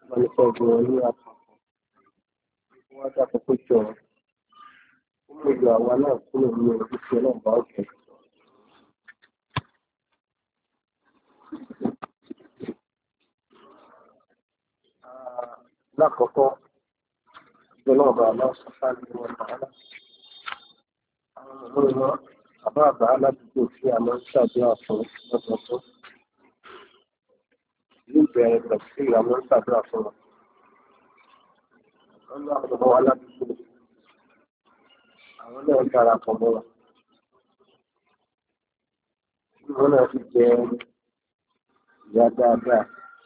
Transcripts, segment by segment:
wọ́n ní fẹ́ gbé wọn ní àpapọ̀ wọ́n dá kókó jọ ó lè lo àwa náà kúrò ní ojú tí ọlọ́run bá ọ̀kẹ́. Lákọ̀ọ́kọ́ ọlọ́run bá aláṣọ sáré wọn bàálà àwọn ọmọ wọn àbá àbá aládùúgbò tí a máa ń ṣàdúrà fún lọ́dọọdún ní ìbẹ̀rẹ̀ pẹ̀lú sí a máa ń ṣàdúrà fún wọn. Wọ́n ní àwọn ọmọ aládùúgbò àwọn náà darapọ̀ mọ́ wọn. Wọ́n náà ti jẹ ìyá dáadáa.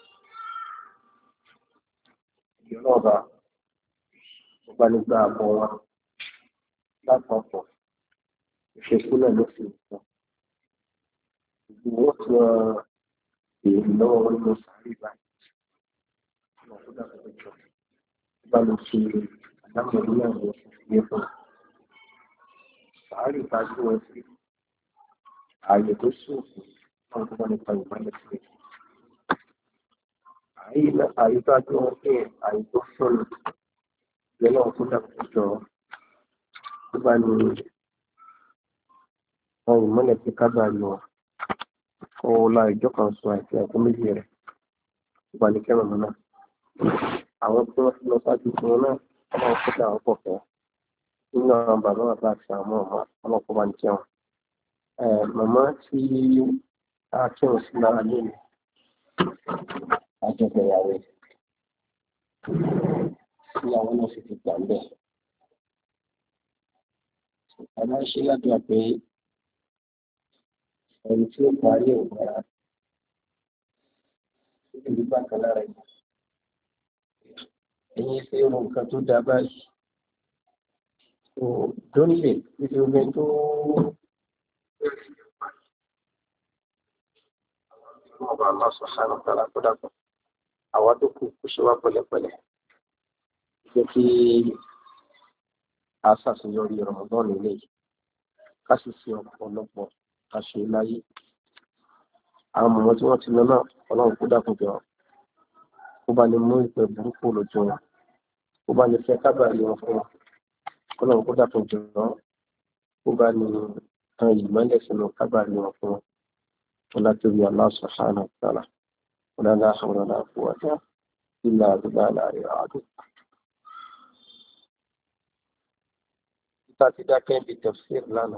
Ìjọba ọba nígbà àbọ̀ wọn lápapọ̀ ìṣèkúlẹ̀ ló fi sọ. Ìgbìmọ̀ tí wọ́n èèyàn lọ́wọ́ wọn ló sáré báyìí. Wọ́n kó dàgbà jọ. Bá lọ ṣe àdámọ̀ ní àwọn ìṣẹ̀lẹ̀ fún un. Sáré ìtajú wọn sí ààyè tó ṣòfò náà tó bá nípa ìmọ̀lẹ̀ sílẹ̀. Ààyè tó àjọ wọn pé ààyè tó sọ̀rọ̀ lọ́nà tó dàgbà jọ. Tó bá ní àwọn ìmọ̀lẹ̀ tí kábà lọ ọ̀la ìjọ kan sọ àti àgọ́ méjì rẹ̀. Tó bá ní kẹ́rọ̀ náà. Àwọn tí wọ́n ti lọ sáájú fún wọn náà ọmọ ọkọ̀ àwọn pọ̀ fẹ́. Nínú àwọn bàbá bàbá àti àwọn ọmọ ọkọ̀ bá ń jẹun. Màmá tí a kírun sí lára lónìí àjọpọ̀ ìyàwó tí àwọn náà sì ti gbà ń bẹ̀. Àmọ́ ṣe ládùúgbà pé ẹni tí ó parí òmìnira ìlú bákan lára ẹ̀. Ẹ̀yin ṣe ohun nǹkan tó dá báyìí. Dónílè nítorí ogun tó ọba aláṣọ sánà tààrà tó dàpọ̀. Àwa tó kù kó ṣe wá pẹ̀lẹ́pẹ̀lẹ́. Jẹ́ kí a ṣàṣeyọrí Ramadan nílé yìí. Ká sì fi ọ̀pọ̀lọpọ̀ ká ṣe láyé. Àwọn ọmọ tí wọ́n ti lọ náà ọlọ́run kó dàpọ̀ jọ. Ó bá ní mú ìpè burúkú lójú wọn. Ó bá ní fẹ́ kábàárì wọn fún wọn. Ọlọ́run kó dàpọ̀ jọ. Ó bá ní tan ìmọ́lẹ̀ sínú kábàárì wọn fún wọn. Ọlá tóbi Allah subhanahu wa ta'ala. Ọlá la hawla wala quwwata illa billahi al-'ali. Ìta ti dákẹ́ ibi tafsir lánàá.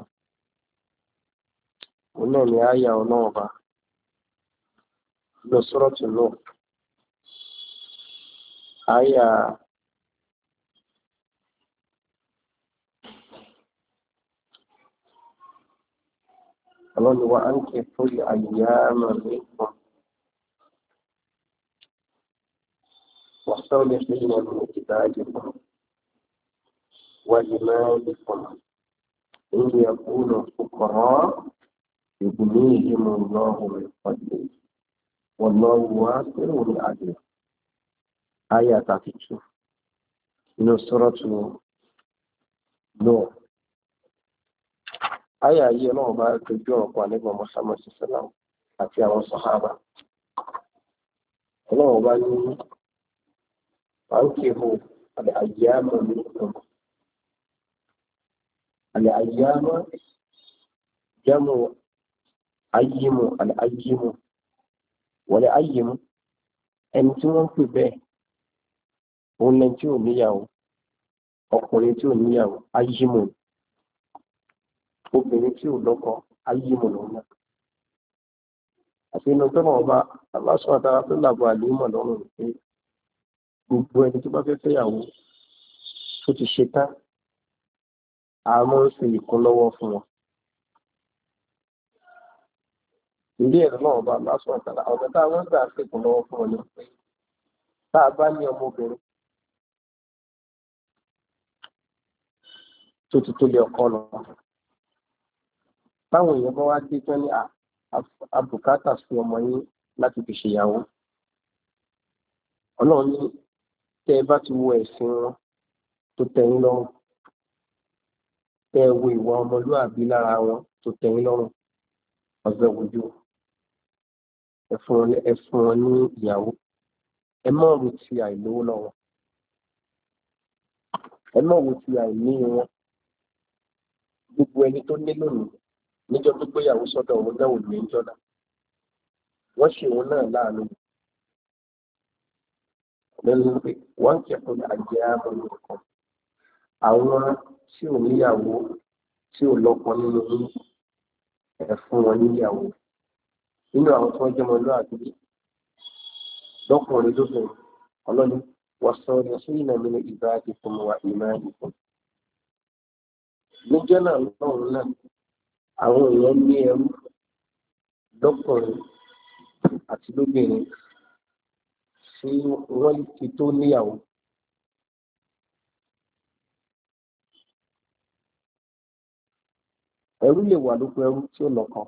Òun náà ni àyà ọlọ́run bá lọ Suratul Nur. Àyà ọlọ́run wa ankihul ayyama minkum was-salihina min ibadikum wa imanikum in yakunu fuqara yughnihimullahu min fadlihi wallahu wasi'un 'alim. Àyà 32 nínú Suratul Nur. Àyà yìí náà bá dojú ọ̀pọ̀ àlẹ́gbọ̀n Muhammad sallam àti àwọn sàhábà. Ọlọ́run bá ní fankihu al-ayyama minkum. Al-ayyama jamu ayyimu al-ayyimu. Wal ayyimu ẹni tí wọ́n ń pè bẹ́ẹ̀ òun lẹ́ni tí ò níyàwó, ọkùnrin tí ò níyàwó ayyimu. Obìnrin tí ò lọ́kọ ayyimu lòun náà. Àti inú tó náà bá aláṣọ àtàrà tó làbọ̀ àlùmọ̀ lọ́rùn pé gbogbo ẹni tó bá fẹ́ fẹ́yàwó tó ti ṣe tán àmọ́ ń ṣe ìkúnlọ́wọ́ fún wọn. Ilé ẹ̀rọ náà bá aláṣọ àtàrà ọ̀dọ̀ tá àwọn gbà ṣe ìkúnlọ́wọ́ fún wọn ni pé tá a bá ní ọmọbìnrin tó ti tó lé ọkọ lọ. Táwọn èèyàn bá wá dé tán ní àbùkátà fún ọmọ yín láti fi ṣèyàwó. Ọlọ́run ní tẹ́ ẹ bá ti wo ẹ̀sìn wọn tó tẹ́yìn lọ́rùn. Tẹ́ ẹ wo ìwà ọmọlúàbí lára wọn tó tẹ́yìn lọ́rùn. Ọ̀zọ́ wojú ẹ fún wọn ní ìyàwó. ẹ má wo ti àìlówó lọ́wọ́, ẹ má wo ti àìní wọn. Gbogbo ẹni tó ní lónìí níjọ́ tó gbéyàwó sọ́dọ̀ òun náà ò ní jọ́nà, wọ́n ṣe òun náà láàánú. Lẹ́nu pé wọ́n kẹ́kọ̀ọ́ àjẹ́ àmọ́ nìkan, àwọn tí ò níyàwó tí ò lọ́kọ nínú yín, ẹ fún wọn níyàwó. Nínú àwọn tí wọ́n jẹ́ ọmọlúwàbí lọ́kùnrin lóbìnrin, ọlọ́ni wọ́n sọ ọ́ sí ìnàmì ní ìbáàdì fún wa ìmáàdì fún. Níjọ́ náà lọ́run náà, àwọn èèyàn ní ẹrú lọ́kùnrin àti lóbìnrin tí wọ́n ti tó níyàwó. Ẹrú lè wà lóko ẹrú tí ó lọ́kọ,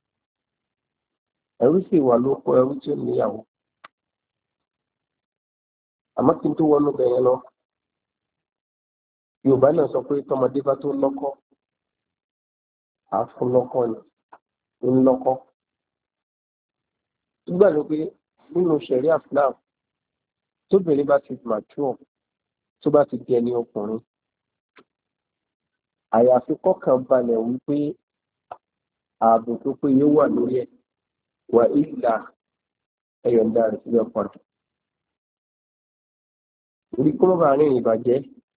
ẹrú sì wà lóko ẹrú tí ó níyàwó. Àmọ́ kí n tó wọnú bẹ̀yẹn lọ, Yorùbá náà sọ pé tọmọdé bá tó lọ́kọ àfún lọ́kọ ni ń lọ́kọ. Nígbà tó pé nínú ṣẹ̀ríà Islam tóbìnrin bá ti mature, tó bá ti di ẹni ọkùnrin, àyàfi kọ́kàn balẹ̀ wípé ààbò tó péye wà lórí ẹ̀, wà ìlà ẹ̀yọ̀ǹda rẹ̀ sílẹ̀ padà. Orí kó mọ́ bá rìn ìbàjẹ́,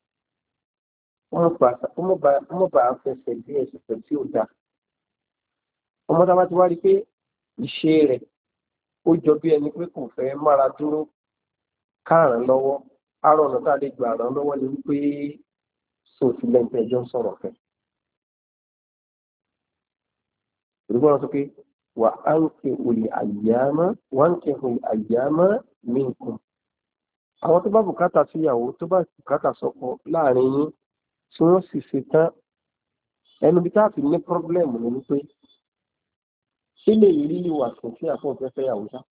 wọ́n bá fẹsẹ̀ bí ẹ̀sẹ̀ tí ó dáa. Ọmọ tá a bá ti wá rí pé ìṣe rẹ̀ ó jọ bí ẹni pé kò fẹ́ mára dúró káràn lọ́wọ́, àárọ̀ ọ̀nà tá a lè gbà ràn lọ́wọ́ ni wípé sóòtú lẹ́ńtẹ́ ẹjọ́ ń sọ̀rọ̀ fẹ́. Ìrúgbọ́n wọn sọ pé wà á ń ké olè àyàmá minkum. Àwọn tó bá bùkátà síyàwó, tó bá bùkátà sọ́kọ láàrin yín tí wọ́n sì ṣe tán, ẹnu bí táàfin ní pọ́blẹ́mù ni wípé ṣé lè rí ìwà sùn sí àfọ̀fẹ́fẹ́ yàwó sá.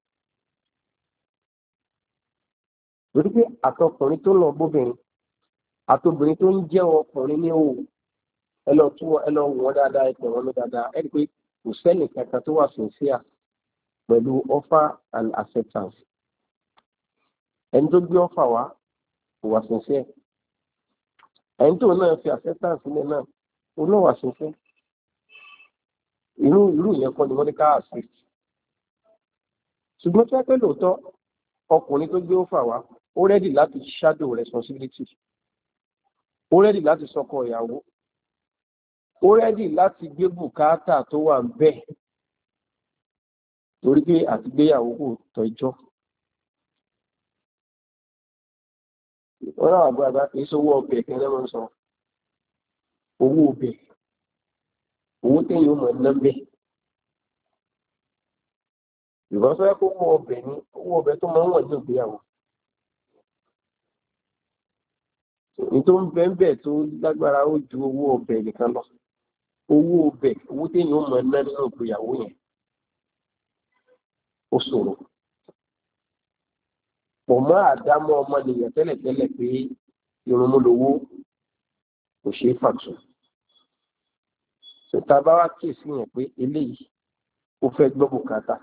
Lórí pé àtọkùnrin tó lọ bóbìnrin àtobìnrin tó ń jẹ́ ọkùnrin ní òwò, ẹ lọ wọ́n dáadáa, ẹ̀pẹ̀ wọn ló dáadáa, ẹ rí pé kò sẹ́nì kankan tó wà sincere pẹ̀lú offer and acceptance. Ẹni tó gbé offer wá kò wà sincere, ẹni tó náà fi acceptance sílẹ̀ náà ó náà wà sincere. Irú ìyẹn kọ́ ni wọ́n ní ká assist. Ṣùgbọ́n tí wọ́n pẹ́ lóòótọ́ ọkùnrin tó gbé offer wá ó rẹ́dì láti shadow responsibility, ó rẹ́dì láti sọkọ ìyàwó, ó rẹ́dì láti gbé bùkátà tó wà ń bẹ̀ torí pé àti gbéyàwó kò tọ́jọ́. Wọ́n náà àgbàgbà kì í sówó ọbẹ̀ kí wọ́n máa ń sọ owó ọbẹ̀, owó téèyàn ó mọ̀ ná bẹ̀. Ìbọn sọ pé owó ọbẹ̀ ni owó ọbẹ̀ tó máa ń wọ̀n ní ìgbéyàwó. Ní tó ń bẹ́ẹ̀ bẹ́ẹ̀ tó lágbára ó ju owó ọbẹ̀ nìkan lọ. Owó ọbẹ̀, owó téèyàn ó mọ̀ ná nínú ìgbéyàwó yẹn ó ṣòro. Pọ̀ mọ́ àdámọ́ ọmọnìyàn tẹ́lẹ̀tẹ́lẹ̀ pé irunmú lowó kò ṣeé fàtú. Ṣètà bá wá kíyèsí yẹn pé eléyìí ó fẹ́ gbọ́ bùkátà,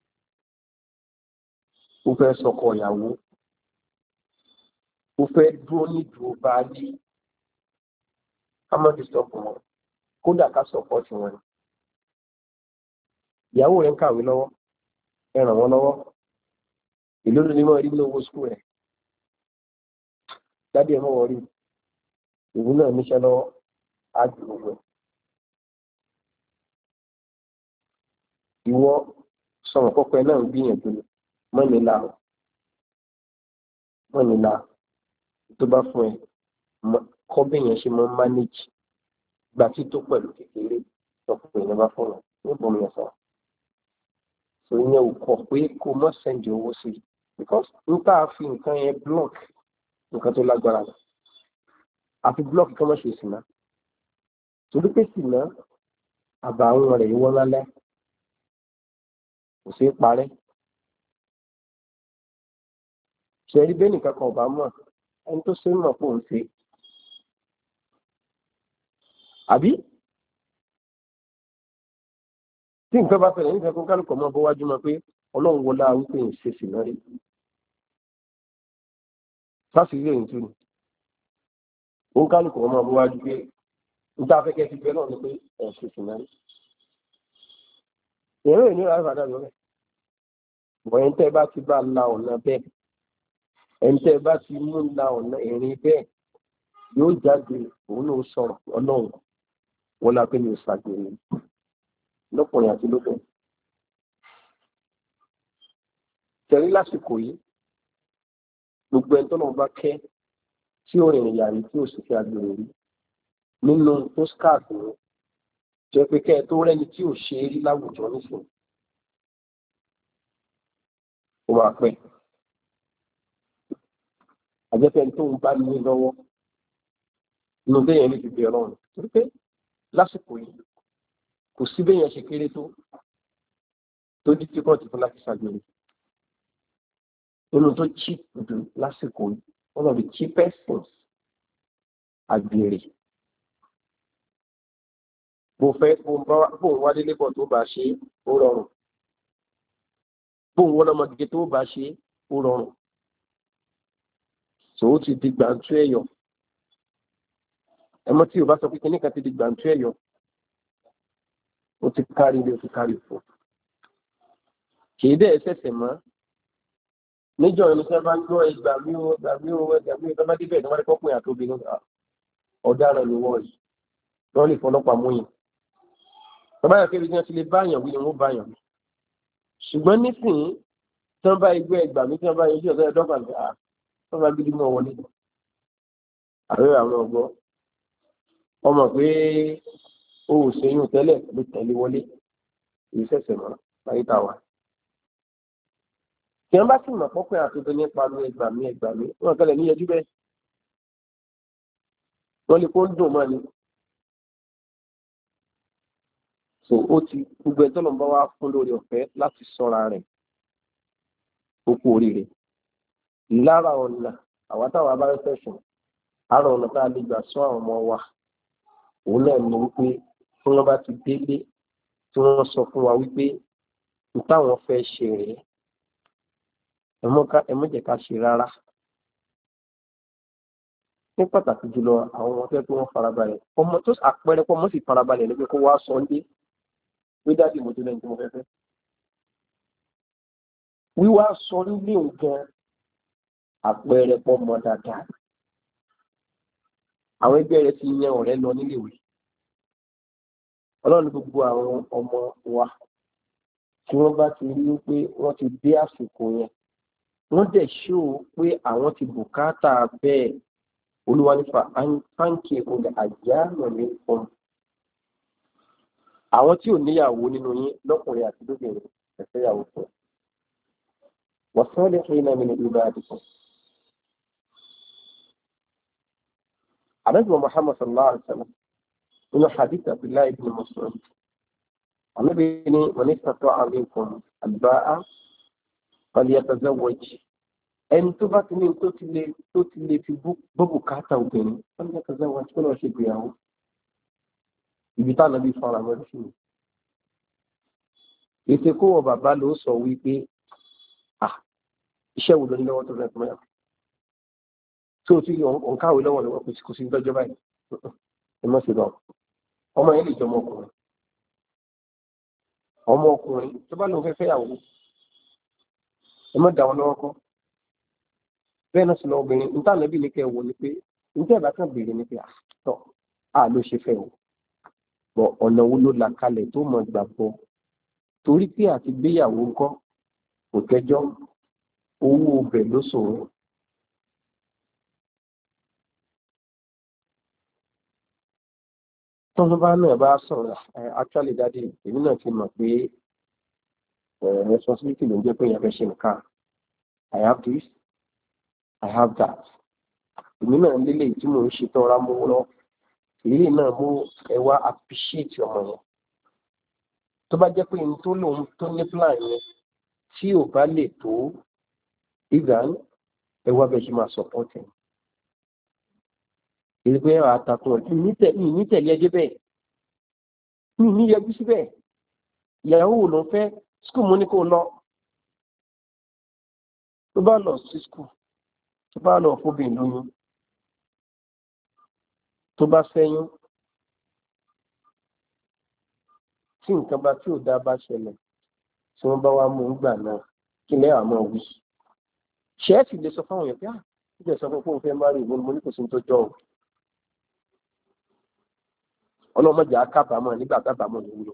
ó fẹ́ sọkọ ìyàwó, ó fẹ́ dúró nídùú baálé, ká má disturb wọn, kódà ká support wọn. Ìyàwó rẹ̀ ń kàwé lọ́wọ́, ẹ ràn wọ́n lọ́wọ́. Èló ló ní mọ́ rí nínú owó skul rẹ̀? Dádì ẹ̀ mọ́ wọ́n rí, ìwú náà níṣẹ́ lọ́wọ́ á jù gbogbo ẹ̀. Ìwọ sọ̀rọ̀ pọ́pẹ́ náà ń gbìyànjú ni mọ́nìlá tó bá fún ẹ kọ́ bẹ́yẹn ṣe mọ́ manage gbà tí tó pẹ̀lú kékeré tọkùn èèyàn bá fún wọn níbọn mi ọ̀sán. So ìyẹn ò kọ̀ pé kó mọ́ sẹ́ndì owó sí i because n tá a fi nǹkan yẹn block nǹkan tó lágbára lọ. Àfi block kí wọ́n ṣe sìnà. Torí pé sìnà àbàwọn rẹ̀ wọ́n lálẹ́ kò sí parẹ́. Ṣẹ̀rí bẹ́ẹ̀ nìkan kan ọ̀bá mọ̀ ẹni tó ṣe ń mọ̀ pò ń ṣe. Àbí? Tí nǹkan bá fẹ̀lẹ̀ nígbà kan kálukọ̀ mọ́ bọ́ wájú mọ́ pé Ọlọ́run wọlá wípé ń ṣe sì náà rí. sáfìrí èyí tó ní òun kálukú ọmọ ọmọ wájú pé níta afẹ́kẹ́ ti bẹ́ẹ̀ náà ni pé ẹ̀sùn sùn náà èrò ìní ra ìfàdà lọ́rẹ̀ bọ̀ ẹni tẹ́ bá ti bá la ọ̀nà bẹ́ẹ̀ ẹni tẹ́ bá ti mú la ọ̀nà ẹ̀rín bẹ́ẹ̀ yóò jáde òun ló sọ̀rọ̀ ọlọ́run wọn la pé ní ìṣàgbèrè lọ́kùnrin àti lóbìnrin tẹ̀rí lásìkò yìí gbogbo ẹni tó náà bá kẹ́ tí ó rìnrìn yàrá tí ó sì fi àgbèrè rí nínú tó skáàtì rẹ̀ jẹ́ pé kẹ́ ẹ tó rẹ́ni tí ò ṣe é rí láwùjọ nísìnyí ó máa pẹ́ àjẹpẹ́ tó ń bá ní lọ́wọ́ inú bẹ́yẹn ní ti bẹ̀rẹ̀ ọ̀run torí pé lásìkò yìí kò sí bẹ́yẹn ṣe kéré tó di tíkọ́ọ̀tì fún láti ṣàgbèrè nínú tó cheap jù lásìkò yìí one of the cheapest things àgbèrè bó ń wálé lébọ̀ tó bá ṣe ó rọrùn bó ń wọ́n ọmọdé tó bá ṣe ó rọrùn tó ti di gbàǹtú ẹ̀yọ̀ ẹmọ tí o bá sọ pé kíní kan ti di gbàǹtú ẹ̀yọ̀ ó ti kárí ilé ó ti kárí fún kìí dẹ́ ẹsẹ̀sẹ̀ mọ́ níjọ́ ìrìnsẹ́ bá ń gbọ́ ìgbà mí ó tọ́lá débẹ̀ ní wọ́n rí pọ́pọ́ àtóbi ní ọ̀daràn ni wọ́n yìí wọ́n lè fọlọ́pàá mú yìí tọ́ba yà kébi tí wọ́n ti lè báyàn wí ni wọ́n báyàn wí ṣùgbọ́n nísìnyí tí wọ́n bá igbó ẹgbà mí tí wọ́n bá yẹjú ọ̀sẹ̀ ẹ̀dọ́gbà ní wọ́n bá gidi mọ́ wọlé àárẹ̀ àwọn ọgbọ́n ọmọ pé ó ò ṣeyún tẹ́lẹ̀ ló tẹ̀lé wọlé ìṣẹ̀ṣẹ̀ mọ́ láyé táwa tí wọ́n bá sì mọ̀ pọ́pẹ́ àtúntò nípa lu ẹgbàmí wọ́n kẹlẹ̀ níyẹjú bẹ́ẹ̀ wọ́n lè kó ń dùn mọ́ ni so ó ti gbogbo ẹjọ́ lọ́nà bá wá fún lórí ọ̀fẹ́ láti sọ́ra rẹ̀ ó kú oríire lára ọ̀nà àwọn táwa bá ń fẹ̀sùn àrà ọ̀nà tá a lè gbà sọ àwọn ọmọ wa òun náà ní wípé tí wọ́n bá ti délé tí wọ́n sọ fún wa wípé táwọn fẹ́ ṣe rèé ẹ mọ́ jẹ́ ká ṣe rárá ní pàtàkì jùlọ àwọn ọmọ tẹ́ pé wọ́n farabalẹ̀ ọmọ tó àpẹẹrẹ pọ̀ mọ́ sì farabalẹ̀ ní pé kó wá sọ ndé pé dáàbì mo tó lẹ́yìn tí mo fẹ́ fẹ́ wíwá sọ nílé nǹkan àpẹẹrẹ pọ̀ mọ́ dáadáa àwọn ẹgbẹ́ rẹ̀ ti yan ọ̀rẹ́ lọ níléèwé ọlọ́run gbogbo àwọn ọmọ wa tí wọ́n bá ti rí pé wọ́n ti dé àsìkò yẹn wọ́n dẹ̀ ṣó pé àwọn ti bùkátà bẹ́ẹ̀ olúwa nípa fáńkì olè àjá lọ́lẹ́ fún àwọn tí ò níyàwó nínú yín lọ́kùnrin àti lóbìnrin ẹ̀fẹ́ yàwó fún wọ́n sọ lè fún iná mi ní ìlú àdìsàn. àbẹ́sùn Muhammad sallallahu alaihi wasallam nínú hadith Abdullahi ibn Mas'ud àmì ní wọ́n ní sàtọ́ àríkùn àgbáà falyatazawwaj ẹni tó bá ti ní tó ti lè fi gbọ́ bùkátà obìnrin falyatazawwaj kó lọ́ọ́ ṣe gbéyàwó ibi táwọn náà bí fara mọ́ sí i ètò kó wọ bàbá ló sọ wípé iṣẹ́ wo ló ní lọ́wọ́ tó fẹ́ fún ẹ tó ti òǹkàwé lọ́wọ́ lọ́wọ́ kò sí lọ́jọ́ báyìí ẹ mọ̀ sí lọ ọmọ yẹn lè jọ ọmọkùnrin tó bá lóun fẹ́ fẹ́yàwó ẹ mọ̀ dà wọn lọ́wọ́ kọ́ bẹ́ẹ̀ náà sì lọ obìnrin níta lẹ́bí ní kẹ́ ẹ wò ni pé níta ìbá kan béèrè ni pé àtọ̀ ló ṣe fẹ́ o bọ̀ ọ̀nà wo ló là kalẹ̀ tó mọ̀ gbàgbọ́ torí pé àti gbéyàwó ńkọ́ kò tẹ́jọ́ owó ọbẹ̀ ló ṣòro. tọ́lọ́ bá náà bá sọ̀rọ̀ actually dáadé èmi náà ti mọ̀ pé responsibility ló ń jẹ́ pé èèyàn fẹ́ ṣe nǹkan I have this I have that èmi náà lélẹ̀ tí mò ń ṣe tọ́ra mú lọ èyí náà mú ẹ wá appreciate ọmọ yẹn tó bá jẹ́ pé ní tó lòun tó ní plan yẹn tí ò bá lè tó ìgbàn ẹ wá bẹ́ẹ̀ ṣe máa support ẹ̀ èyí pé àtàkùn ọ̀dún ní tẹ̀lé ẹjẹ́ bẹ́ẹ̀ ní yẹjú síbẹ̀ ìyàwó wò ló ń fẹ́ skul mú ní kó lọ tó bá lọ sí skul tó bá lọ fóbìn lóyún tó bá ṣẹ́yún tí nǹkan bá tí ò dá bá ṣẹlẹ̀ tí wọ́n bá wá mú un gbà náà kí lẹ́ àmọ́ wí. ṣẹ́ẹ̀tì lè sọ fáwọn èèyàn pé ìjẹ́ sọ fún òun fẹ́ má rí ìwọ́n mo ní kò sí tó jọ ọ́ ọlọ́mọdé akábàámọ̀ nígbà tábàámọ̀ ní wúlò.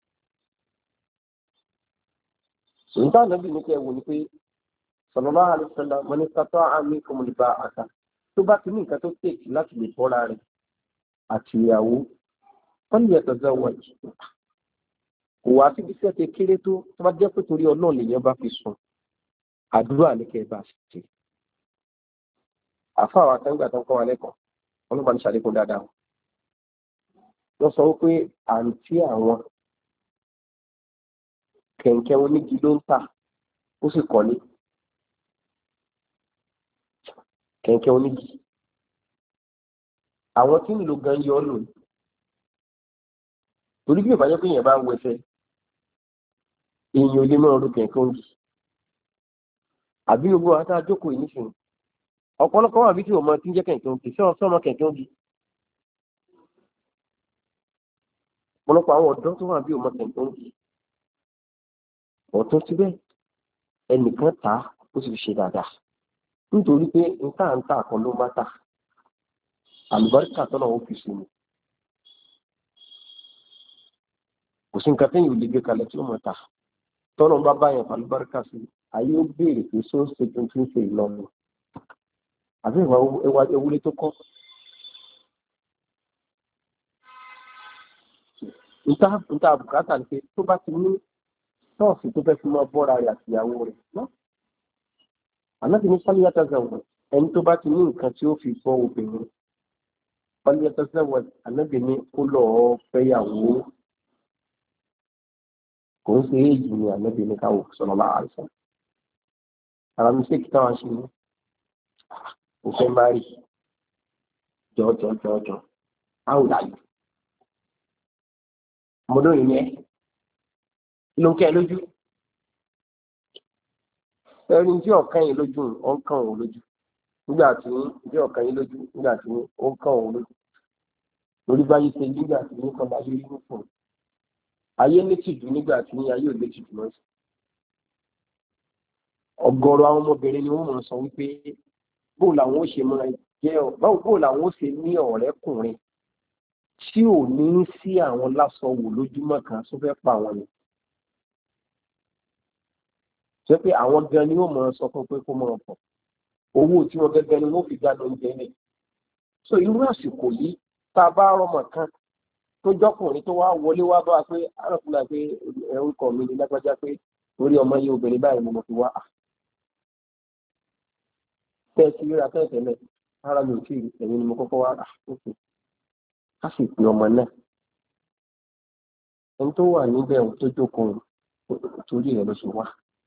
sòǹtà nàbì ní kẹ́ wò ní pé sallallahu alaihi wasallam mo ní sátọ́ àmì kòmùlùbà àtà tó bá ti ní nǹkan tó tèkì láti lè bọ́ra rẹ̀ àti ìyàwó wọ́n lè tọ́jú wájú kò wá síbi tí ẹ ti kéré tó bá jẹ́ pé torí ọlọ́run lèèyàn bá fi sùn àdúrà ní kẹ́ ẹ bá ṣe. àfáà wa kan gbà tó ń kọ́ wa lẹ́kọ̀ọ́ ọlọ́ba ní ṣàlékún dáadáa wọ́n sọ wípé àǹtí àwọn kẹ̀kẹ́ onígi ló ń tà ó sì kọ́lé kẹ̀kẹ́ onígi àwọn tí ń lo gan yọ ọ́ lò ní torí bí ìbájọ́ pé èèyàn bá ń wẹsẹ̀ èèyàn ò lè mọ́ ọdún kẹ̀kẹ́ onígi àbí gbogbo àwọn tá a jókòó yìí nísìnyí ọ̀pọ̀lọpọ̀ wà bí tí o mọ tí ń jẹ́ kẹ̀kẹ́ onígi sọ́mọ kẹ̀kẹ́ onígi ọ̀pọ̀lọpọ̀ àwọn ọ̀dọ́ tó wà bí o mọ kẹ̀kẹ́ onígi ọ̀tún síbẹ̀ ẹnìkan tà á ó sì fi ṣe dáadáa nítorí pé nǹkan à ń tà kan ló má tà àlùbáríkà tọ́nà ó fi sùn kò sí nǹkan tẹ́yìn ò lè gbé kalẹ̀ tí ó mọ̀ tà tọ́nà bá báyàn àlùbáríkà sí ayé ó béèrè pé só ń ṣe tuntun ṣe ìlọrin àbí ìwà ewúrẹ́ tó kọ́ níta bùkátà ni pé tó bá ti ní ṣọ́ọ̀ṣì tó fẹ́ fi mọ́ bọ́ra rẹ̀ àti ìyàwó rẹ̀ náà ànábì ní sálíyàtà zẹ̀wọ̀n ẹni tó bá ti ní nǹkan tí ó fi bọ́ obìnrin sálíyàtà zẹ̀wọ̀n ànábì ní kó lọ́ọ́ fẹ́yàwó kò ń ṣe èyí ni ànábì ní káwọ́ sallallahu alaihi wasallam ara mi ṣe kíkà wá sí ní kò fẹ́ má rí jọjọjọjọ áwò láyé ọmọdé òyìn yẹn ló ń kẹ́ lójú ẹni tí ọ̀kan yìí lójú ó ń kàn òun lójú nígbà tí ọ̀kan yìí lójú nígbà tí ó ń kàn òun lójú lórí báyìí ṣe nígbà tí ní kan bá yé rí fún ayé ní tìjú nígbà tí ayé ò lè tìjú lọ sí. ọ̀gọ̀rọ̀ àwọn ọmọbìnrin ni wọ́n máa sọ wípé bóò làwọn ó ṣe máa jẹ́ bóò làwọn ó ṣe ní ọ̀rẹ́kùnrin tí ò ní sí àwọn lásán wò lójúmọ́ kan tó fẹ́ pa àwọn ni. ṣé pé àwọn gan ni wọ́n máa sọ fún pé kó máa pọ̀ owó tí wọ́n gẹ́gẹ́ ni wọ́n fi dáná oúnjẹ ní. so irú àsìkò yìí tá a bá rọmọ kan tó jọkùnrin tó wá wọlé wá bá wa pé arákùnrin pé orúkọ mi ni lágbájá pé orí ọmọ yìí obìnrin báyìí ni mo fi wá. tẹ́ ẹ ti ríra tẹ́lẹ̀ ara mi ò tí ì ẹ̀yìn ni mo kọ́kọ́ wá rà ókè ká sì pe ọmọ náà ẹni tó wà níbẹ̀ tó jókòó torí rẹ̀ ló ṣe wá.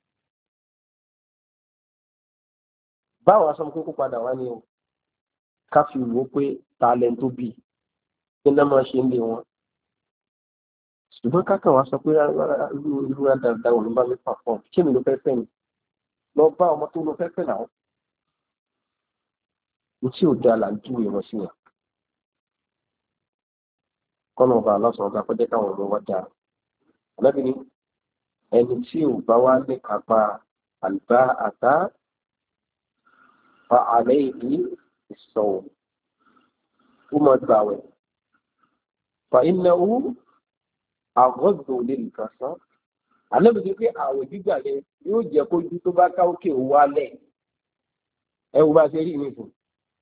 báwo aṣọ kókó padà wá ní o ká fi wò ó pé ta lẹ́ni tó bì kí ní máa ṣe ń lé wọn ṣùgbọ́n kákan wá sọ pé irú dáadáa ò ní bá mi pàfọ́n kí mi ló fẹ́ fẹ́ ni lọ bá ọmọ tó lọ fẹ́ fẹ́ náà ní tí ò dáa là ń júwèé wọn sí wọn kọ́nà ọba aláṣọ ọba pẹ́jẹ́ káwọn ọmọ wa dáa ọlọ́bìnrin ẹni tí ò bá wá ní kápá àlùbá àtá fa àlẹ́ ìlú ìsọ̀wọ̀ ó máa gbà wẹ̀ fa iná owó àgọ́dọ̀ lè nìkan sán àlọ́bìnrin pé àwẹ̀ gbígbà yẹn yóò jẹ́ kójú tó bá ká òkè wálẹ̀ ẹ wo bá ṣe rí mi fún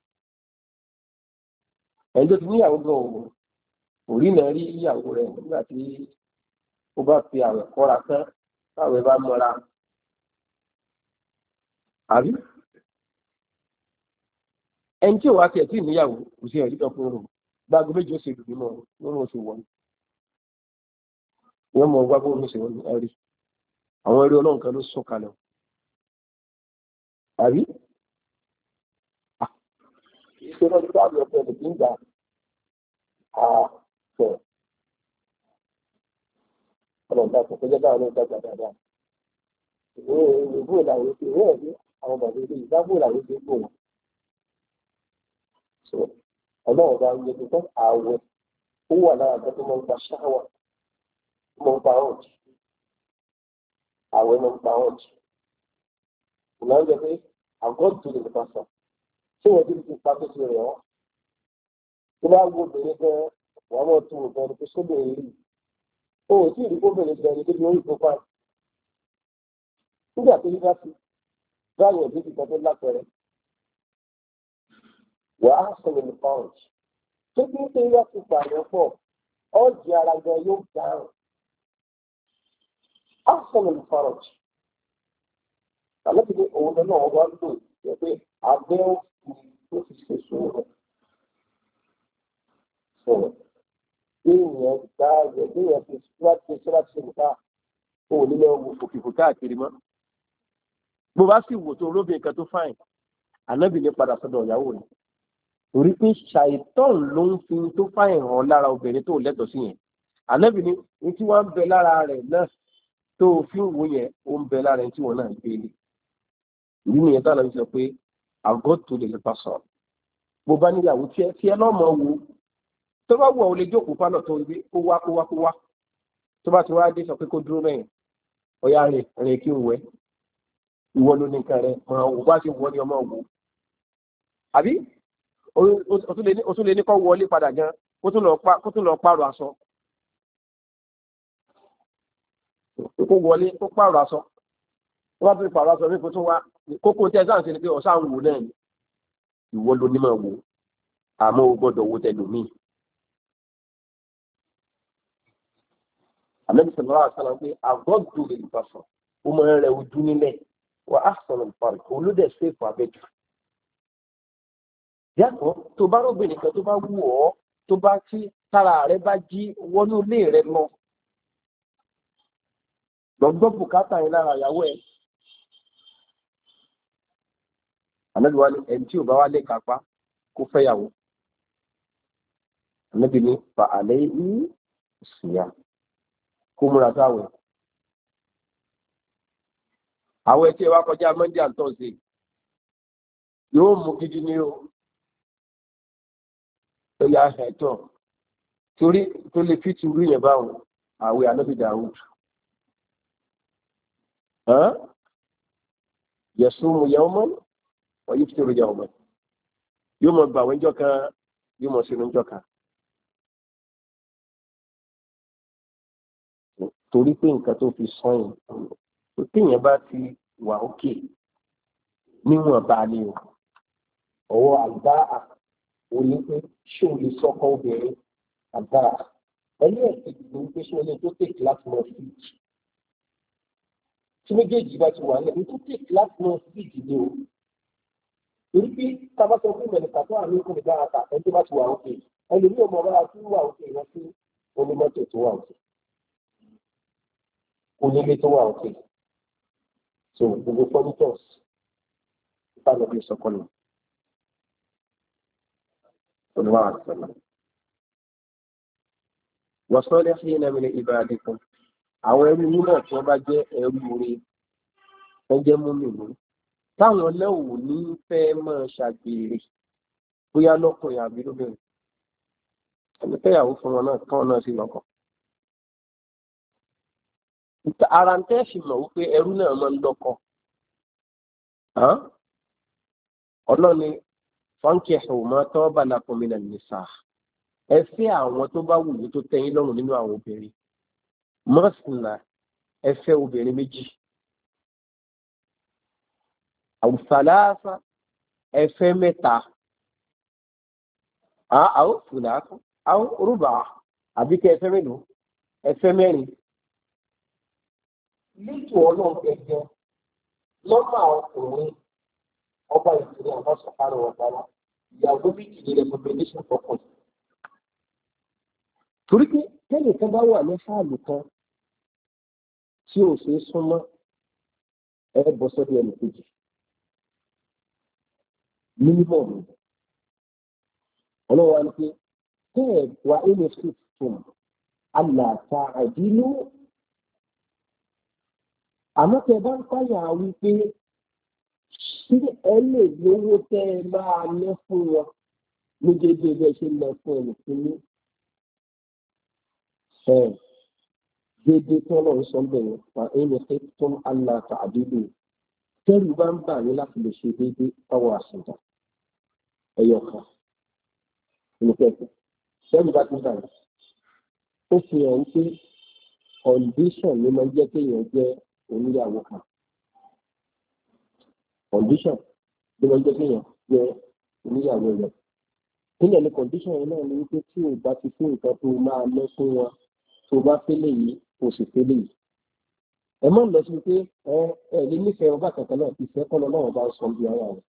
ẹni tó ti níyàwó gan òun orí náà rí ìyàwó rẹ̀ nígbà tí ó bá fi àwẹ̀ kọ́ra tán táwẹ̀ bá mọ́ra àbí ẹni tí ò wá tiẹ̀ tí níyàwó kò sí ẹ̀rí kan fún un gbáàgó méjì ó ṣe dùn nínú lórí oṣù wọn wọ́n mọ̀ wá bóun ṣe wọ́n ẹ̀rí àwọn eré ọlọ́run kan ló sún kalẹ̀ àbí ìṣòro ọdún táwọn ọ̀pọ̀ ẹ̀ kì í gbà àpọ̀ ọlọ́ọ̀dà kò kọjá báwọn ló dàgbà dáadáa ìwé ìlàwọ̀ ṣe ìwé ẹ̀rí àwọn bàbá ilé ìdábò làwọn ṣe ń bò wọn ọlọ́run bá ń yẹ pé ààwẹ̀ ó wà lára àgbẹ̀ tó máa ń gba ṣáwà tó máa ń gba ọ̀jì ààwẹ̀ máa ń gba ọ̀jì ìlànà ń jẹ pé àgọ́ tó lè nípa sọ tí wọ́n ti pa tó ti rẹ̀ ọ́ tó bá wo obìnrin gan wọ́n mọ̀ tó obìnrin ní pé sóbìnrin rí o ò tí ì rí obìnrin gan ní débi orí ìfowópamọ́ nígbà tó yí bá ti báyọ̀ débi kan tó lápẹ̀rẹ̀ wàá sọ̀rọ̀ nípa ọ̀jì tó bí ń pè é láti pààyàn pọ̀ ọ̀jì ara gan yóò dáhùn á sọ̀rọ̀ nípa ọ̀jì àlọ́bìnrin òun náà wọ́n wá lò yẹ pé abẹ́ òfin tó fi ṣe sọ̀rọ̀ sọ̀rọ̀ èèyàn gba rẹ̀ èèyàn fi ṣe nǹkan òun nílẹ̀ òfìfò káàkiri mọ́ bó bá sì wò tó olóbìnrin kan tó fáìn ànábìnrin padà sọ́dọ̀ ìyàwó rẹ̀ torí pé ṣàìtọ́n ló ń fi tó fáìn hàn lára obìnrin tó lẹ́tọ̀ọ́ sí yẹn ànábìnrin ní tí wọ́n ń bẹ lára rẹ̀ náà tó fi ń wò yẹn ó ń bẹ lára ẹni tí wọ́n náà ń gbé ní ìlú nìyẹn táwọn sọ pé àgọ́ tó lè pa sọ bó bá níyàwó tí ẹ lọ́mọ wo tó bá wù ọ́ lè jókòó pálọ̀ tó rí kó wá tó bá ti wá dé sọ pé kó dúró mẹ́yìn ọ̀yá rìn kí n wẹ̀ ìwọ ló ní nǹkan rẹ̀ mọ̀ ọ́ bá ti wọ́ ni ọmọ wò àbí o tún lè ní kọ́ wọlé padà gan kó tún lọ pààrọ̀ aṣọ kó wọlé kó pààrọ̀ aṣọ wọ́n bá tún pààrọ̀ aṣọ ní kó tún wá kókó tẹ́ sáà ń ṣe ni pé ọ̀sán wò náà ni ìwọ ló ní máa wò àmọ́ o gbọ́dọ̀ wo tẹlòmíì. àmì sọ̀rọ̀ àwọn àṣàlàn pé àgọ́dù lè bá sọ ó máa ń rẹ ojú nílẹ̀ wà á sọ̀rọ̀ ìparí olódẹ̀ sèfù abẹ́jù. yàtọ̀ tó bá rògbìn nìkan tó bá wù ọ́ tó bá tí tára rẹ bá jí wọnú ilé rẹ lọ lọ́gbọ́n bùkátà yẹn lára ìyàwó ẹ̀. ànábì wa ní ẹni tí ò bá wá lè kápá kó fẹ́yàwó. ànábì ní fa àlẹ́ yìí síyá kó múra sáwẹ̀. àwọn ẹtí ẹ wá kọjá Monday and Thursday yóò mú gidi ní o tó yá ẹ̀tọ́ torí tó lè fi tu rí yẹn báwọn àwẹ̀ ànábì Dáúdù. yasumu yawman wa yuftiru yawman yóò mọ gbà wọ́n jọ́ kan yóò mọ sínú jọ́ kan. torí pé nǹkan tó fi sọ́yìn téèyàn bá ti wà òkè níwọ̀n bá ní o ọwọ́ àgbá òní pé ṣé o lè sọ́kọ́ obìnrin àgbá ẹlẹ́ẹ̀kejì ló ń pé ṣé o lè tó tèkì láti mọ fíìtì tí méjèèjì bá ti wà nílẹ̀ tó tèkì láti mọ fíìtì ni o torí pé tábàtọ̀ fún ìmọ̀lẹ̀ pàtó àmì ìkọ̀lù dára ta ẹni tó bá ti wà òkè ẹlòmí ọmọ ọba tí wà òkè wọn sí onímọ́tò tó wà òkè onílé tó wà òkè so gbogbo fọ́nítọ̀s ìpàdé bí sọkọlù olùwà àtìsọ́nà wọ́n sọ lẹ́sìn yìí náà mi ní ibà àdínkù àwọn ẹrú yìí náà tí wọ́n bá jẹ́ ẹrú rí wọ́n jẹ́ múmìnú táwọn náà ò ní fẹ́ máa ṣàgbèrè bóyá lọ́kùnrin àbí lóbìnrin ẹni fẹ́yàwó fún wọn náà káwọn náà sì lọ́kọ. ara ń tẹ́ fi mọ̀ wípé ẹrú náà máa ń lọ́kọ. ọlọ́ni fankihu ma taba lakum minan nisa ẹ fẹ́ àwọn tó bá wù yín tó tẹ́ yín lọ́rùn nínú àwọn obìnrin masna ẹ fẹ́ obìnrin méjì aw thalatha ẹ fẹ́ mẹ́ta aw thulatha aw ruba' àbí kẹ́ ẹ fẹ́ mélòó ẹ fẹ́ mẹ́rin lẹ́tọ̀ ọlọ́run gẹ́gẹ́ lọ́nà ọkùnrin ọba ìṣẹ̀lẹ̀ àbáṣọ̀kárọ̀ ọ̀dára ìyàwó méjì ní recommendation fọ́pọ̀. torí pé tẹ́lẹ̀ kan bá wà ní fáàlù kan tí ò ṣe é súnmọ́ ẹ bọ́ sọ́dọ̀ ẹnì kejì mínímọ̀ mi ọlọ́wọ́ ni pé tẹ́ ẹ̀ wá ilé fífún àlàtà àdínú àmọ́ tẹ́ bá ń pààyà wípé ṣé ẹ lè lówó tẹ́ ẹ máa ná fún wọn ní déédéé bẹ́ẹ̀ ṣe ń lọ fún ẹnìkíní déédéé tọ́lọ̀ ń sọ bẹ̀rẹ̀ fa ẹni pé tó ń aláta àdúgbò tẹ́lú bá ń bà ní láti lè ṣe déédéé ọwọ́ àṣìjà ẹyọ kan nìkẹ́kẹ́ tẹ́lú bá ti bà ní. ó fi hàn pé condition ló máa ń jẹ́ kéèyàn jẹ́ oníyàwó kan condition ló máa ń jẹ́ kéèyàn jẹ́ oníyàwó rẹ̀. nílẹ̀ ní condition yẹn náà ni wípé tí o bá ti fún nǹkan tó máa lọ fún wọn tó bá fẹ́lẹ̀ yìí o sì fẹ́lẹ̀ yìí. ẹ má lọ sí pé ẹ lè nífẹ̀ẹ́ ọba kankan náà ìfẹ́ kọ́ lọ náà bá sọ bí ara rẹ̀.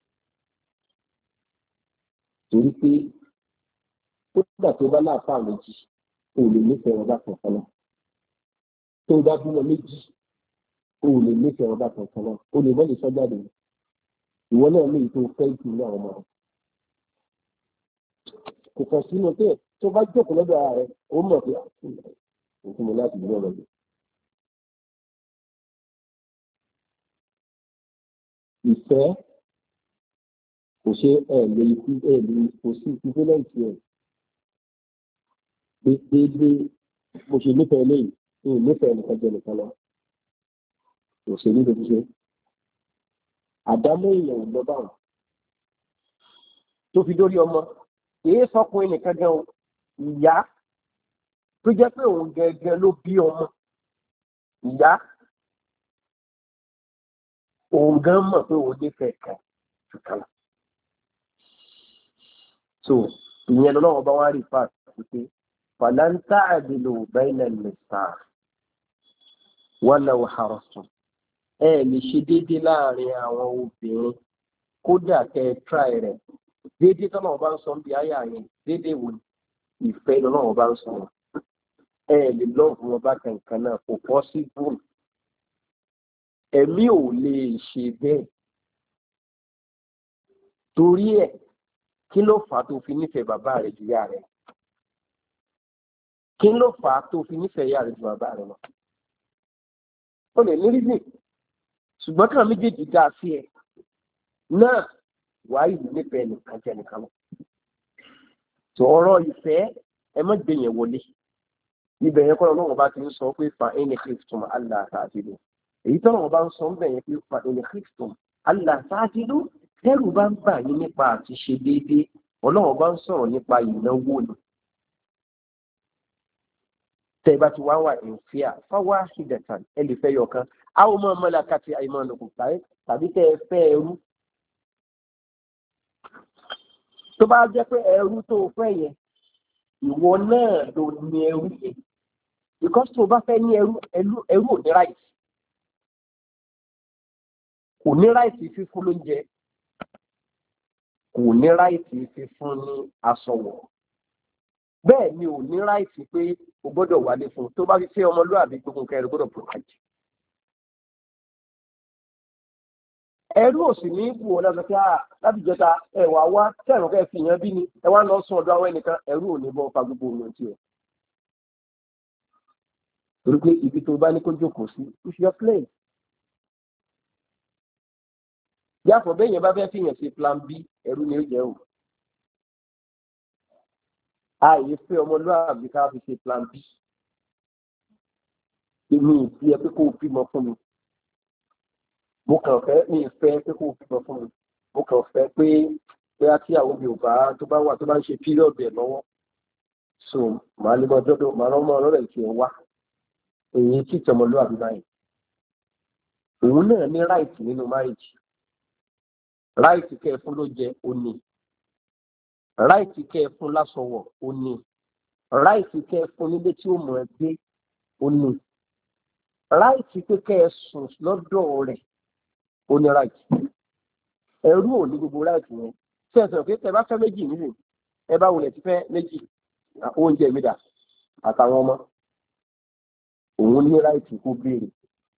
torí pé ó dà tó bá láàfáà méjì o lè nífẹ̀ẹ́ ọba kankan náà. tó bá bímọ méjì o lè nífẹ̀ẹ́ ọba kankan náà o lè mọ́ lè sọ jáde ìwọ náà lè tó fẹ́ jù ní àwọn ọmọ rẹ̀. kò kàn sínú pé tó bá jókòó lọ́dọ̀ ara rẹ̀ ó mọ̀ pé òkú mi láti gbọ́ lọ́dọ̀. ìfẹ́ kò ṣe kò sí ìfúnlẹ̀ǹtì ẹ̀ déédéé mo ṣe nífẹ̀ẹ́ lẹ́yìn ní ìnífẹ̀ẹ́ nìkan jẹ nìkan lọ kò ṣe ní lójú ṣe. àdámọ́ èèyàn ò lọ báwọn tó fi dórí ọmọ èyí sọkùnrin nìkan gan ìyá tó jẹ́ pé òun gẹ́gẹ́ ló bí ọmọ ìyá òun gan mọ̀ pé òun nífẹ̀ẹ́ kan ṣùkàlà. so ìyẹn lọ́wọ́ bá wá rí fáàtì pé fàlàntà àdìlò bẹ́ẹ̀nà nìta wọ́n lọ́wọ́ harrison ẹ lè ṣe déédéé láàrin àwọn obìnrin kódà kẹ́ ẹ tíráì rẹ̀ déédéé tọ́lọ́wọ́ bá ń sọ bí ayé àyè déédéé wò ìfẹ́ lọ́wọ́ bá ń sọ ẹ lè lọ́ọ̀bù wọn bá kankan náà kò pọ́ sí bùn ẹ̀mí ò lè ṣe bẹ́ẹ̀ torí ẹ̀ kí ló fà á tó fi nífẹ̀ẹ́ bàbá rẹ̀ ju ìyá rẹ̀ kí ló fà á tó fi nífẹ̀ẹ́ ìyá rẹ̀ ju bàbá rẹ̀ lọ ó lè ní rízìn ṣùgbọ́n kàn méjèèjì dá sí ẹ náà wàá ìlú nífẹ̀ẹ́ nìkan jẹ́ nìkan lọ tọ̀ọ̀rọ̀ ìfẹ́ ẹ má gbé yẹn wọlé ibẹ̀ yẹn kọ́ lọ́wọ́ bá ti ń sọ pé fa ẹni kristu allah ta'adilu èyí tọ́lọ̀ wọn bá ń sọ ń bẹ̀ yẹn pé fa ẹni kristu allah ta'adilu tẹ́rù bá ń bà yín nípa àti ṣe déédéé ọlọ́wọ́ bá ń sọ̀rọ̀ nípa ìnáwó ni tẹ́ ẹ bá ti wá wà ìfíà fáwá hidatan ẹ lè fẹ́ yọkan àwọn ọmọ ọmọlàkàtì aymanukum tàbí tẹ́ ẹ fẹ́ ẹrú tó bá jẹ́ pé ẹrú tó fẹ́ yẹn ìwọ náà ló ní ẹrú yẹn because tó bá fẹ́ ní ẹrú ò ní right kò ní right fífún lóúnjẹ kò ní right fífún ní aṣọ wọ̀ bẹ́ẹ̀ ni ò ní right pé o gbọ́dọ̀ wálé fún un tó bá fi fẹ́ ọmọlúwàbí gbogbo kẹrin gbọ́dọ̀ provide. ẹrú ò sì ní ibù ọ lọ́sọ̀ pé láti jọta ẹ̀wà wá kẹrùn kẹ́ fi yàn bí ni ẹ wá lọ sún ọ̀dọ̀ àwọn ẹnìkan ẹrú ò ní bọ́ fa gbogbo ohun tiẹ̀. torí pé ibi tó bá ní kó jókòó sí it's your place. yàtọ̀ bẹ́ẹ̀ yẹn bá fẹ́ fi yàn sí plan B ẹrú ni ó jẹ́ o. ààyè fẹ́ ọmọlúwàbí ká fi ṣe plan B. èmi ìfi ẹ pé kó o bímọ fún mi. mo kàn fẹ́ ní ìfẹ́ pé kó o bímọ fún mi. mo kàn fẹ́ pé àti àwọn Yorùbá tó bá wà tó bá ń ṣe píríọ̀dù ẹ̀ lọ́wọ́. so màá lè mọ dọ́dọ̀ màá rán mọ́ ọlọ́rẹ̀ tí ẹ wá. èyí tí ìtọ́mọlúwàbí báyìí. òun náà ní ráìtì nínú máríjì. ráìtì kẹ́ ẹ fún ló jẹ ó ní. ráìtì kẹ́ ẹ fún lásọwọ̀ ó ní. ráìtì kẹ́ ẹ fún nílé tí ó mọ̀ ẹ́ gbé ó ní. ráìtì pé kẹ́ ẹ sùn lọ́dọ̀ rẹ̀ ó ní ráìtì. ẹrú ò ní gbogbo ráìtì yẹn. tí ẹ sọ pé ẹ bá fẹ́ méjì nílé ẹ bá wulẹ̀ ti fẹ́ méjì oúnjẹ mi dà àtàwọn ọmọ òun ní ráìtì kó béèrè.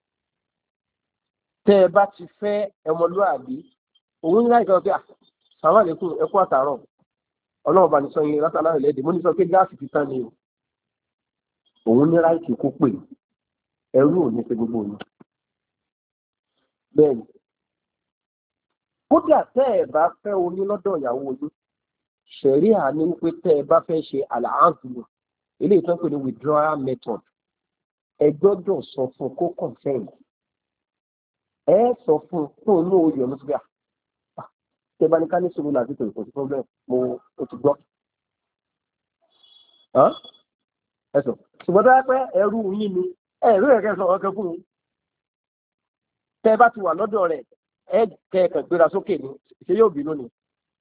tẹ́ ẹ bá ti fẹ́ ọmọlúwàbí òun ní ráìtì ọ̀gá àwọn àlékún ẹkú àtàrọ̀ ọlọ́run bá ní sọ yín látàlá ìlẹ́dẹ̀ mo ní sọ pé gáàsì ti tán ni o òun ní ráìtì kó pè ẹrú ò ní pé gbogbo yìí bẹ́ẹ̀ ni kódà tẹ́ ẹ bá fẹ́ oní lọ́dọ̀ ìyàwó yín ṣẹ̀rí àní wípé tẹ́ ẹ bá fẹ́ ṣe àlàáfíà eléyìí tó ń pè ní withdrawal method ẹ gbọ́dọ̀ sọ fún kó consent ẹ sọ fún un ní oyè ọ̀nà síbẹ̀ tẹ bá ní ká ní sùúrù láti tòun kò sí problem mo ti gbọ́ ẹ sọ ṣùgbọ́n tó yẹ pé ẹrú yín ni ẹrú ẹ̀kẹ́ sọ ọkẹ fún un tẹ bá ti wà lọ́dọ̀ rẹ̀ ẹ kẹ̀kẹ́ gbéra sókè ni ṣé yóò bínú ni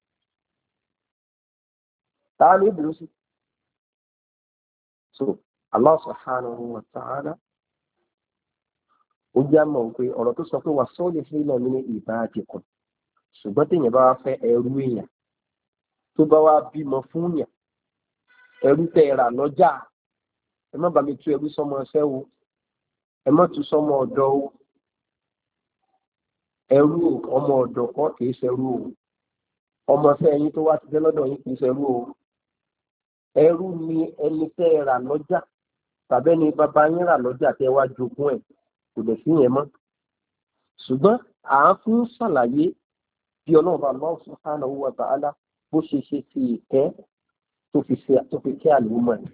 táà ní ìbínú sí. So Allah subhanahu wa ta'ala ó já mọ̀ pé ọ̀rọ̀ tó sọ pé wà sọ́ọ̀lì sí náà ní ibadikum ṣùgbọ́n téèyàn bá wá fẹ́ ẹrú èèyàn tó bá wá bímọ fún yàn ẹrú tẹ ẹ rà lọ́jà ẹ má bàa mi tú ẹrú sọmọ ẹsẹ́ o ẹ má tú sọmọ ọ̀dọ̀ o ẹrú ọmọ ọ̀dọ̀ kọ́ kìí ṣẹrú o ọmọ ẹsẹ́ yín tó wá ti dé lọ́dọ̀ yín kìí ṣẹrú o ẹrú ni ẹni tẹ́ ẹ rà lọ́jà tàbí ẹni bàbá yín rà lọ́jà tẹ́ wá jogún ẹ̀ kò lè sí yẹn mọ́ ṣùgbọ́n à ń fún ṣàlàyé bí ọlọ́run bá Allah subhanahu wa ta'ala bó ṣe ṣe ti ìkẹ́ tó fi kẹ́ àlùmọ́ ẹ̀.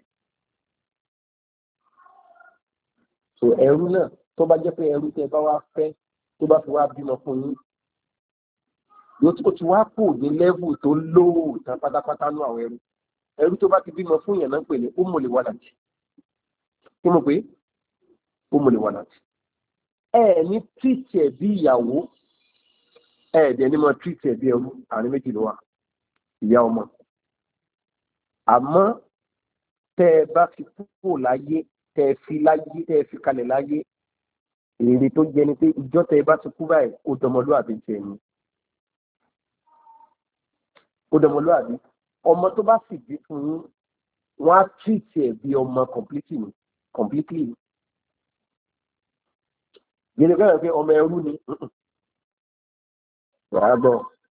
so ẹrú náà tó bá jẹ́ pé ẹrú tẹ́ bá wá fẹ́ tó bá fi wá bímọ fún yín yóò ti wá kù ní lẹ́vù tó lówó tán pátápátá nú àwọn ẹrú tó bá ti bímọ fún yẹn náà ń pè ní ummul walad kí mo pé ummul walad ní tírìtì ẹ̀ bí ìyàwó ẹ̀ẹ́dẹ̀ ní mo tírìtì ẹ̀ bí ẹrú àárín méjì ló wà ìyá ọmọ àmọ́ tẹ́ ẹ bá fi kúrò láyé tẹ́ ẹ fi kalẹ̀ láyé èrè tó jẹ ni pé ìjọ tẹ́ ẹ bá ti kú báyìí ó dọmọlúwàbí jẹ ni ó dọmọlúwàbí ọmọ tó bá sì bí fún yín wọ́n á tírìtì ẹ̀ bí ọmọ completely yìí kẹ́rẹ̀ pé ọmọ ẹrú ni ràgbọ́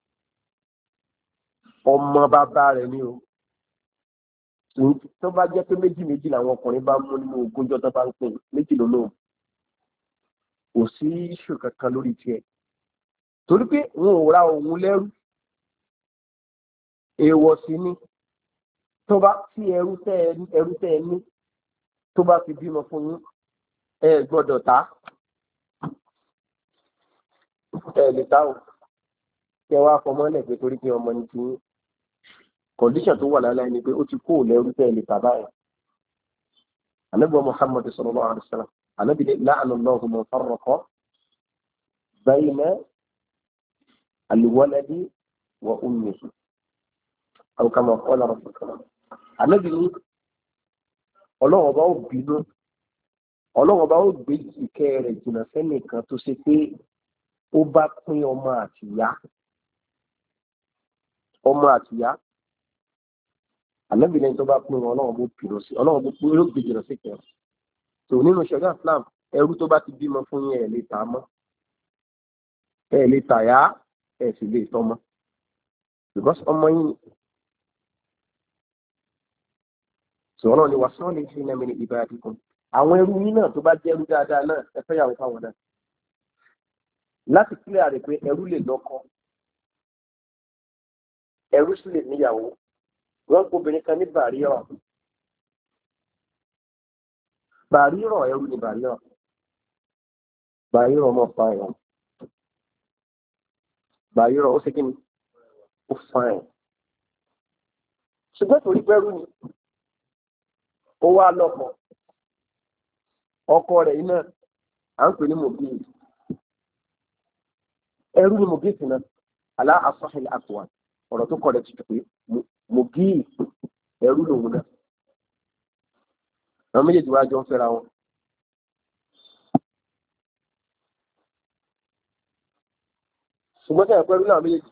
ọmọ bàbá rẹ̀ ni o tó bá jẹ́ pé méjì làwọn ọkùnrin bá mú nínú ogúnjọ́ tó bá ń pè méjì lónà kò sí iṣu kankan lórí tiẹ̀ torí pé wọn ò ra òun lẹ́rú èèwọ̀ sí ni tó bá tí ẹrú tẹ́ ẹ ní tó bá fi bímọ fún yín ẹ gbọ́dọ̀ ta lè ta o kẹ wá fọmọlẹ pé torí pé ọmọ ní ti kọndíṣàn tó wà lálẹ́ ni pé ó ti kó lẹ́rú tẹ́ lè ta báyìí Ànábì Muhammad sallallahu alaihi wasallam Ànábì la'ana Allahu man farraqa bayna al-waladi wa ummihi aw kama qala rasulullah Ànábì ní ọlọ́wọ́ bá ó bínú ọlọ́wọ́ bá ó gbé ìkẹ́ rẹ̀ jìnnà sẹ́nìkan tó ṣe pé ó bá pín ọmọ àtìyá ànábì lẹ́yìn tó bá pín wọn ọlọ́run bó pìrọ̀ sí ọlọ́run bó pín yóò gbèjìrọ̀ sí kẹrin tó nínú ṣẹ̀ríà Islam ẹrú tó bá ti bímọ fún yín ẹ̀ lè tà mọ́ ẹ̀ lè tà yá ẹ̀ sì lè tọ́ mọ́ because ọmọ yín sọ̀rọ̀ ni wà sọ́ọ̀lì sí iná mi ní ibadikum àwọn ẹrú yín náà tó bá jẹ́ ẹrú dáadáa náà ẹ fẹ́ yàwó fáwọn náà láti kílẹ̀ rẹ̀ pé ẹrú lè lọ́kọ ẹrú sì lè níyàwó wọ́n gbóbìnrin kan ní bàárírọ̀ ẹrú ni bàárírọ̀ mọ̀ fa ẹ̀yàn bàárírọ̀ ó ṣe kí ni ó fa ẹ̀ ṣùgbọ́n torí pẹ́rú ni ó wá lọ́kọ ọkọ rẹ̀ iná à ń pè ní mòbí ẹrú ni mòbí ìsìnà alá asọ́hìlì àkùwà ọ̀rọ̀ tó kọ̀ rẹ̀ ti pé mòbí ẹrú lòun náà àwọn méjèèjì wá jọ ń fẹ́ra wọn. ṣùgbọ́n tẹ̀yẹ̀ pẹ́rú náà méjèèjì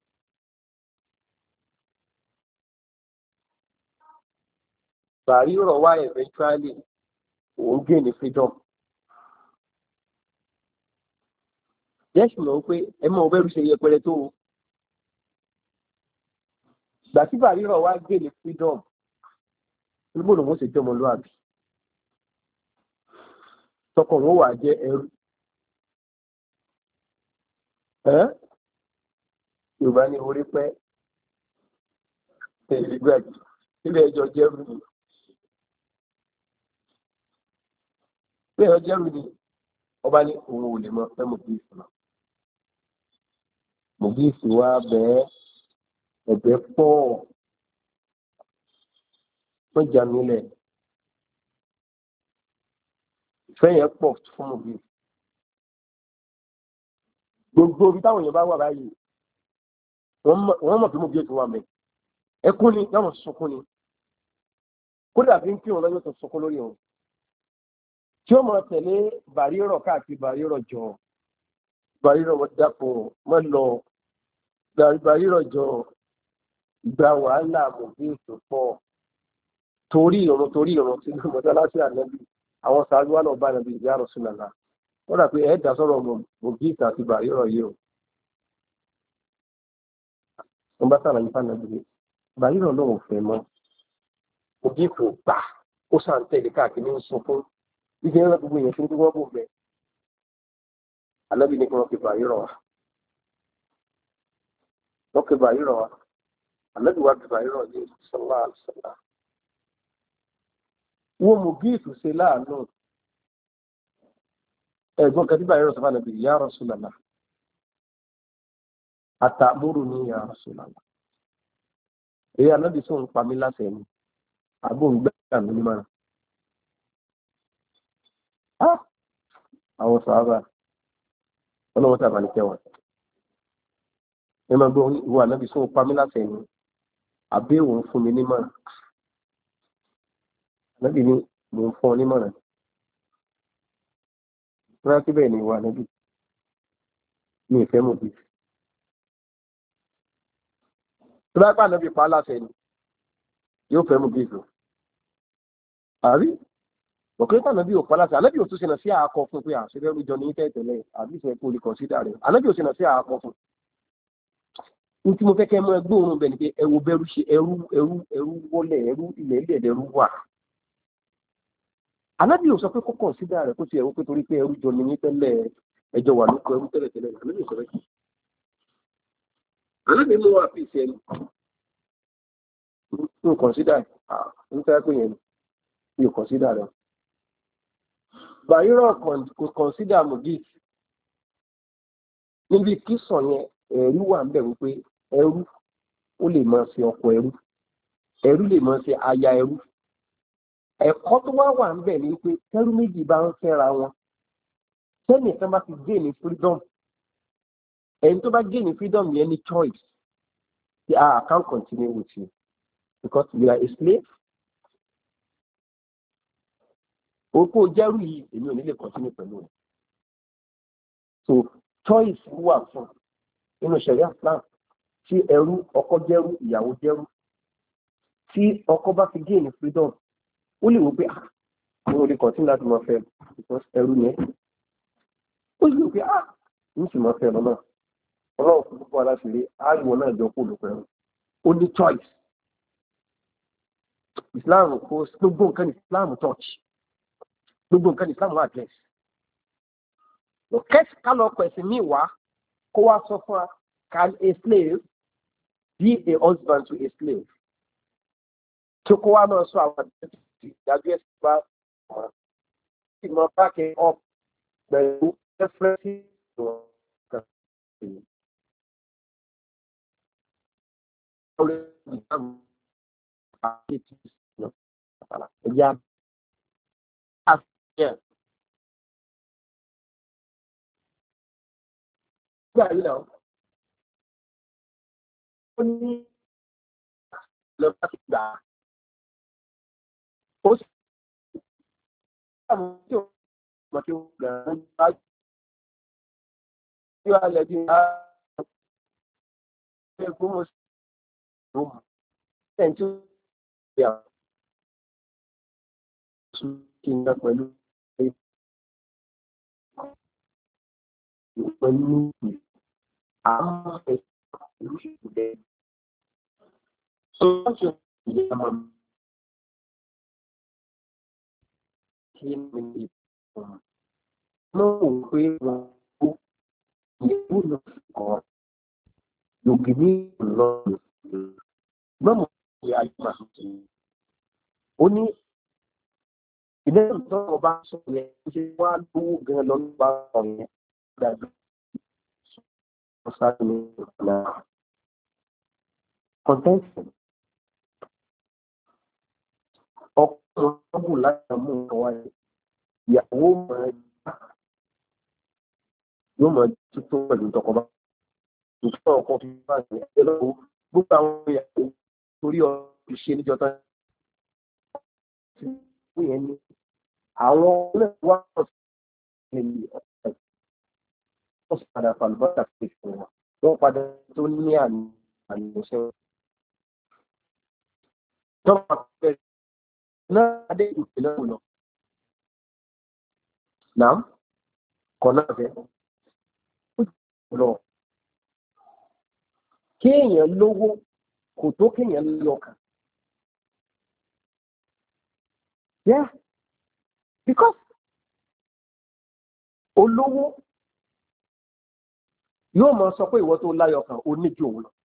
bàárí ọ̀rọ̀ wá eventually òun gain ní freedom. yẹ́sùn lọ pé ẹ mọ̀ ọ́ bẹ́rù ṣe yẹpẹrẹ tó o gbà tí bàárí ọ̀rọ̀ wá gain ní freedom níbo lòun ó ṣe jọmọ lóàbí tọkọ wọn wà jẹ ẹrú Yorùbá ní orí pẹ́ ìgbà ilé ẹjọ́ jẹ́rù ni ilé ẹjọ́ jẹ́rù ni ọba ní òun ò lè mọ fẹ́ Mùgíìsì náà Mùgíìsì wá bẹ́ẹ̀ ẹ̀bẹ̀ pọ̀ wọ́n jà nílẹ̀ ìfẹ́ yẹn pọ̀ fún Mùgíìsì gbogbo ibi táwọn èèyàn bá wà báyìí wọ́n mọ̀ pé Mùgíìsì wà mẹ́ ẹkún ni yàwọn sunkún ni kódà bí ń kí wọn lọ́jọ́ tó sunkún lórí wọn tí ó máa tẹ̀lé bàrírọ̀ káàkiri bàrírọ̀ jọ bàrírọ̀ wọ́n dàpọ̀ wọ́n lọ bàrírọ̀ jọ ìgbà wàhálà Mùgíìsì pọ̀ torí ìrun tí mọ́sálásí ànábì àwọn sàájú wà náà bá ànábì ya Rasulullah wọ́n dà pé ẹ̀ẹ́dà sọ̀rọ̀ Mùgíìsì àti bàrírọ̀ yìí o wọ́n bá sàlàyé fún ànábì bàrírọ̀ náà ò fẹ́ mọ́ Mùgíìsì ò gbà ó sàn tẹ̀lé káàkiri ń sunkún ìdí ẹ̀rọ gbogbo èèyàn fún tí wọ́n bò bẹ̀ ànábì ní kí wọ́n fi bàrírọ̀ wá wọ́n fi bàrírọ̀ wá ànábì wá fi bàrírọ̀ ní sallallahu alaihi wasallam wọ́n Mùgíìsì ṣe láàánú ẹ̀gbọ́n kan tí bàrírọ̀ sọ fún ànábì ya Rasulullah atamuruni ya Rasulullah èyí ànábì sóun pa mí láṣẹ ni àbò ń gbẹ́gbà mí ní mọ́ra àwọn sàhábà ọlọ́wọ́ tàbí àníkẹ́wọ̀n ẹ máa gbọ́ ìwọ ànábì sóun pa mí láṣẹ ni àbí òun fún mi ní mọ́ra ànábì ní mò ń fún ọ ní mọ́ra rárá síbẹ̀ ni ìwọ ànábì ní ìfẹ́ Mùgíìsì tó bá pàdánù bí pa á láṣẹ ni yóò fẹ́ Mùgíìsì àrí ọ̀kẹ́ tànà bí òpá láṣẹ anábì òtún ṣẹlẹ̀ sí àákọ fún pé àṣírí ẹrú jọ ní tẹ́tẹ̀lẹ̀ àbí ìṣẹ́ kó lè kọ̀nsídà rẹ̀ anábì òtún ṣẹlẹ̀ sí àákọ fún ní tí mo fẹ́ kẹ́ mọ́ ẹgbẹ́ òun bẹ̀ ni pé ẹwọ bẹ́rù ṣe ẹrú wọlé ẹrú ilẹ̀ ẹrú wà anábì ò sọ pé kó kọ̀nsídà rẹ̀ kó ti ẹ̀wọ́ pé torí pé ẹrú jọ ní tẹ́lẹ̀ ẹjọ́ wà lóko ẹrú tẹ́lẹ̀ anábì ò sọ bẹ́ẹ̀ anábì mú wa fi ìṣẹ́ ní kọ̀nsídà ń fẹ́ pé yẹn ní kọ̀nsídà rẹ̀ bàrírọ̀ kò kọ̀nsídà Mùgíìsì níbi kí sàn yẹn ẹ̀rú wà ń bẹ̀ wípé ẹrú ó lè máa ṣe ọkọ ẹrú lè máa ṣe aya ẹrú ẹ̀kọ́ tó wà ń bẹ̀ ni wípé tẹ́rú méjì bá ń fẹ́ra wọn tẹ́nì kan bá ti gain ní freedom ẹni tó bá gain ní freedom yẹn ní choice I can't continue with you because you are a slave. Oko jẹ́rú yìí èmi ò ní lè continue pẹ̀lú rẹ̀. So choice wà fún nínú Sharia Islam tí ẹrú ọkọ jẹ́rú ìyàwó jẹ́rú tí ọkọ bá fi gain freedom ó lè wò pé àwọn olè continue láti máa fẹ́ because ẹrú yẹn ó lè wò pé ń sì máa fẹ́ lọ́nà ọlọ́run fún púpọ̀ aláṣìírí àìwọ̀ náà jọ kó olùkọ́ ẹrú ó ní choice. Islam kò gbogbo nǹkan ní Islam touch gbogbo nǹkan ní Islam wà address kẹ́sì ká lọ pẹ̀sì mí wá kó wá sọ fún wa can a slave be a husband to a slave tí kó wá náà sọ àwọn ìdájọ́ ẹ̀sìn bá wọn tí mo bá kẹ́ ọ pẹ̀lú ẹ̀fẹ́sì wọn kan sí i. Yeah. Yeah, you know. Ó ní lọ́pàá ti gbà ó sì àwọn tí ó mọ̀ tí ó gbà ó bá tí ó alẹ́ bí i ẹgbẹ́ mọ̀ sí ọmọ ẹni tí ó gbà kí n gbà pẹ̀lú àwọn ìlú ìṣẹ̀lẹ̀ tó ń ṣe ìyàmọ̀ kí ni ìfọ̀n náà wò pé wọn kó ìwúlò kan lògì ní ìlọrin gbọ́mọ̀ pé ayé máa fi ó ní ilé ìtọ́wọ́ bá sọ yẹn ó ṣe wá lówó gan lọ nípa ọ̀rọ̀ yẹn dàbí ọ̀sán ní ìlànà kọ́ńtẹ́ǹtì ọkùnrin ọ̀gbùn láti mú nǹkan wáyé ìyàwó yóò mọ tuntun pẹ̀lú tọkọba nǹkan ọkọ fi bá ẹ lọ́wọ́ gbogbo àwọn ìyàwó torí ọ̀rọ̀ ìṣe níjọ tán tí yẹn ní àwọn ọlọ́wọ́ wọ́n padà fàlùbọ́tà pé fún wọn wọ́n padà tó ní àmì àmìṣẹ́ tọ́pọ̀ pẹ̀lú náà adé ìpínlẹ̀ ọ̀nà náà kọ̀ náà fẹ́ lọ kéèyàn lówó kò tó kéèyàn lọ́kàn. Yeah, because olówó yóò máa sọ pé ìwọ tó láyọ̀ kan ó ní ju òun lọ.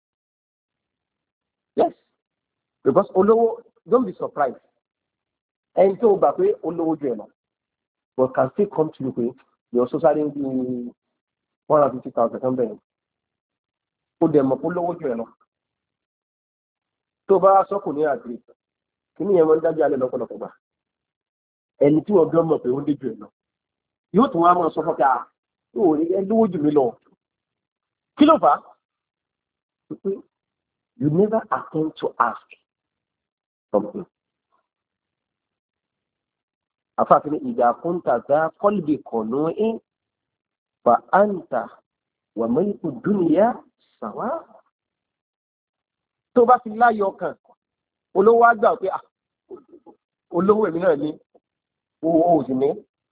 Yes, because olówó don't be surprised ẹni tó gbà pé olówó ju ẹ̀ lọ but can still come to you pé your society ń bí 150,000 kan bẹ̀rẹ̀ ó dẹ̀ mọ̀ pé olówó ju ẹ̀ lọ tó bá sọ́kù ní àgbè kí ni ẹ̀wọ̀n dájú alẹ́ lọ́pọ̀lọpọ̀ gbà ẹni tí wọ́n gbọ́ mọ̀ pé ó dé ju ẹ̀ lọ yóò tún wá máa sọ fún pé ó rí ẹ lówó jù mí lọ kí ló fà á you never attempt to ask something. afáàfin ìgbà kúńtà dá kọ́lìbì kọ̀nù ẹ̀ fa àǹtà wà mẹ́lìkù dúnìyà sàwá. tó bá ti láyọ̀ kan olówó á gbà pé olówó èmi náà ní owó òsì ní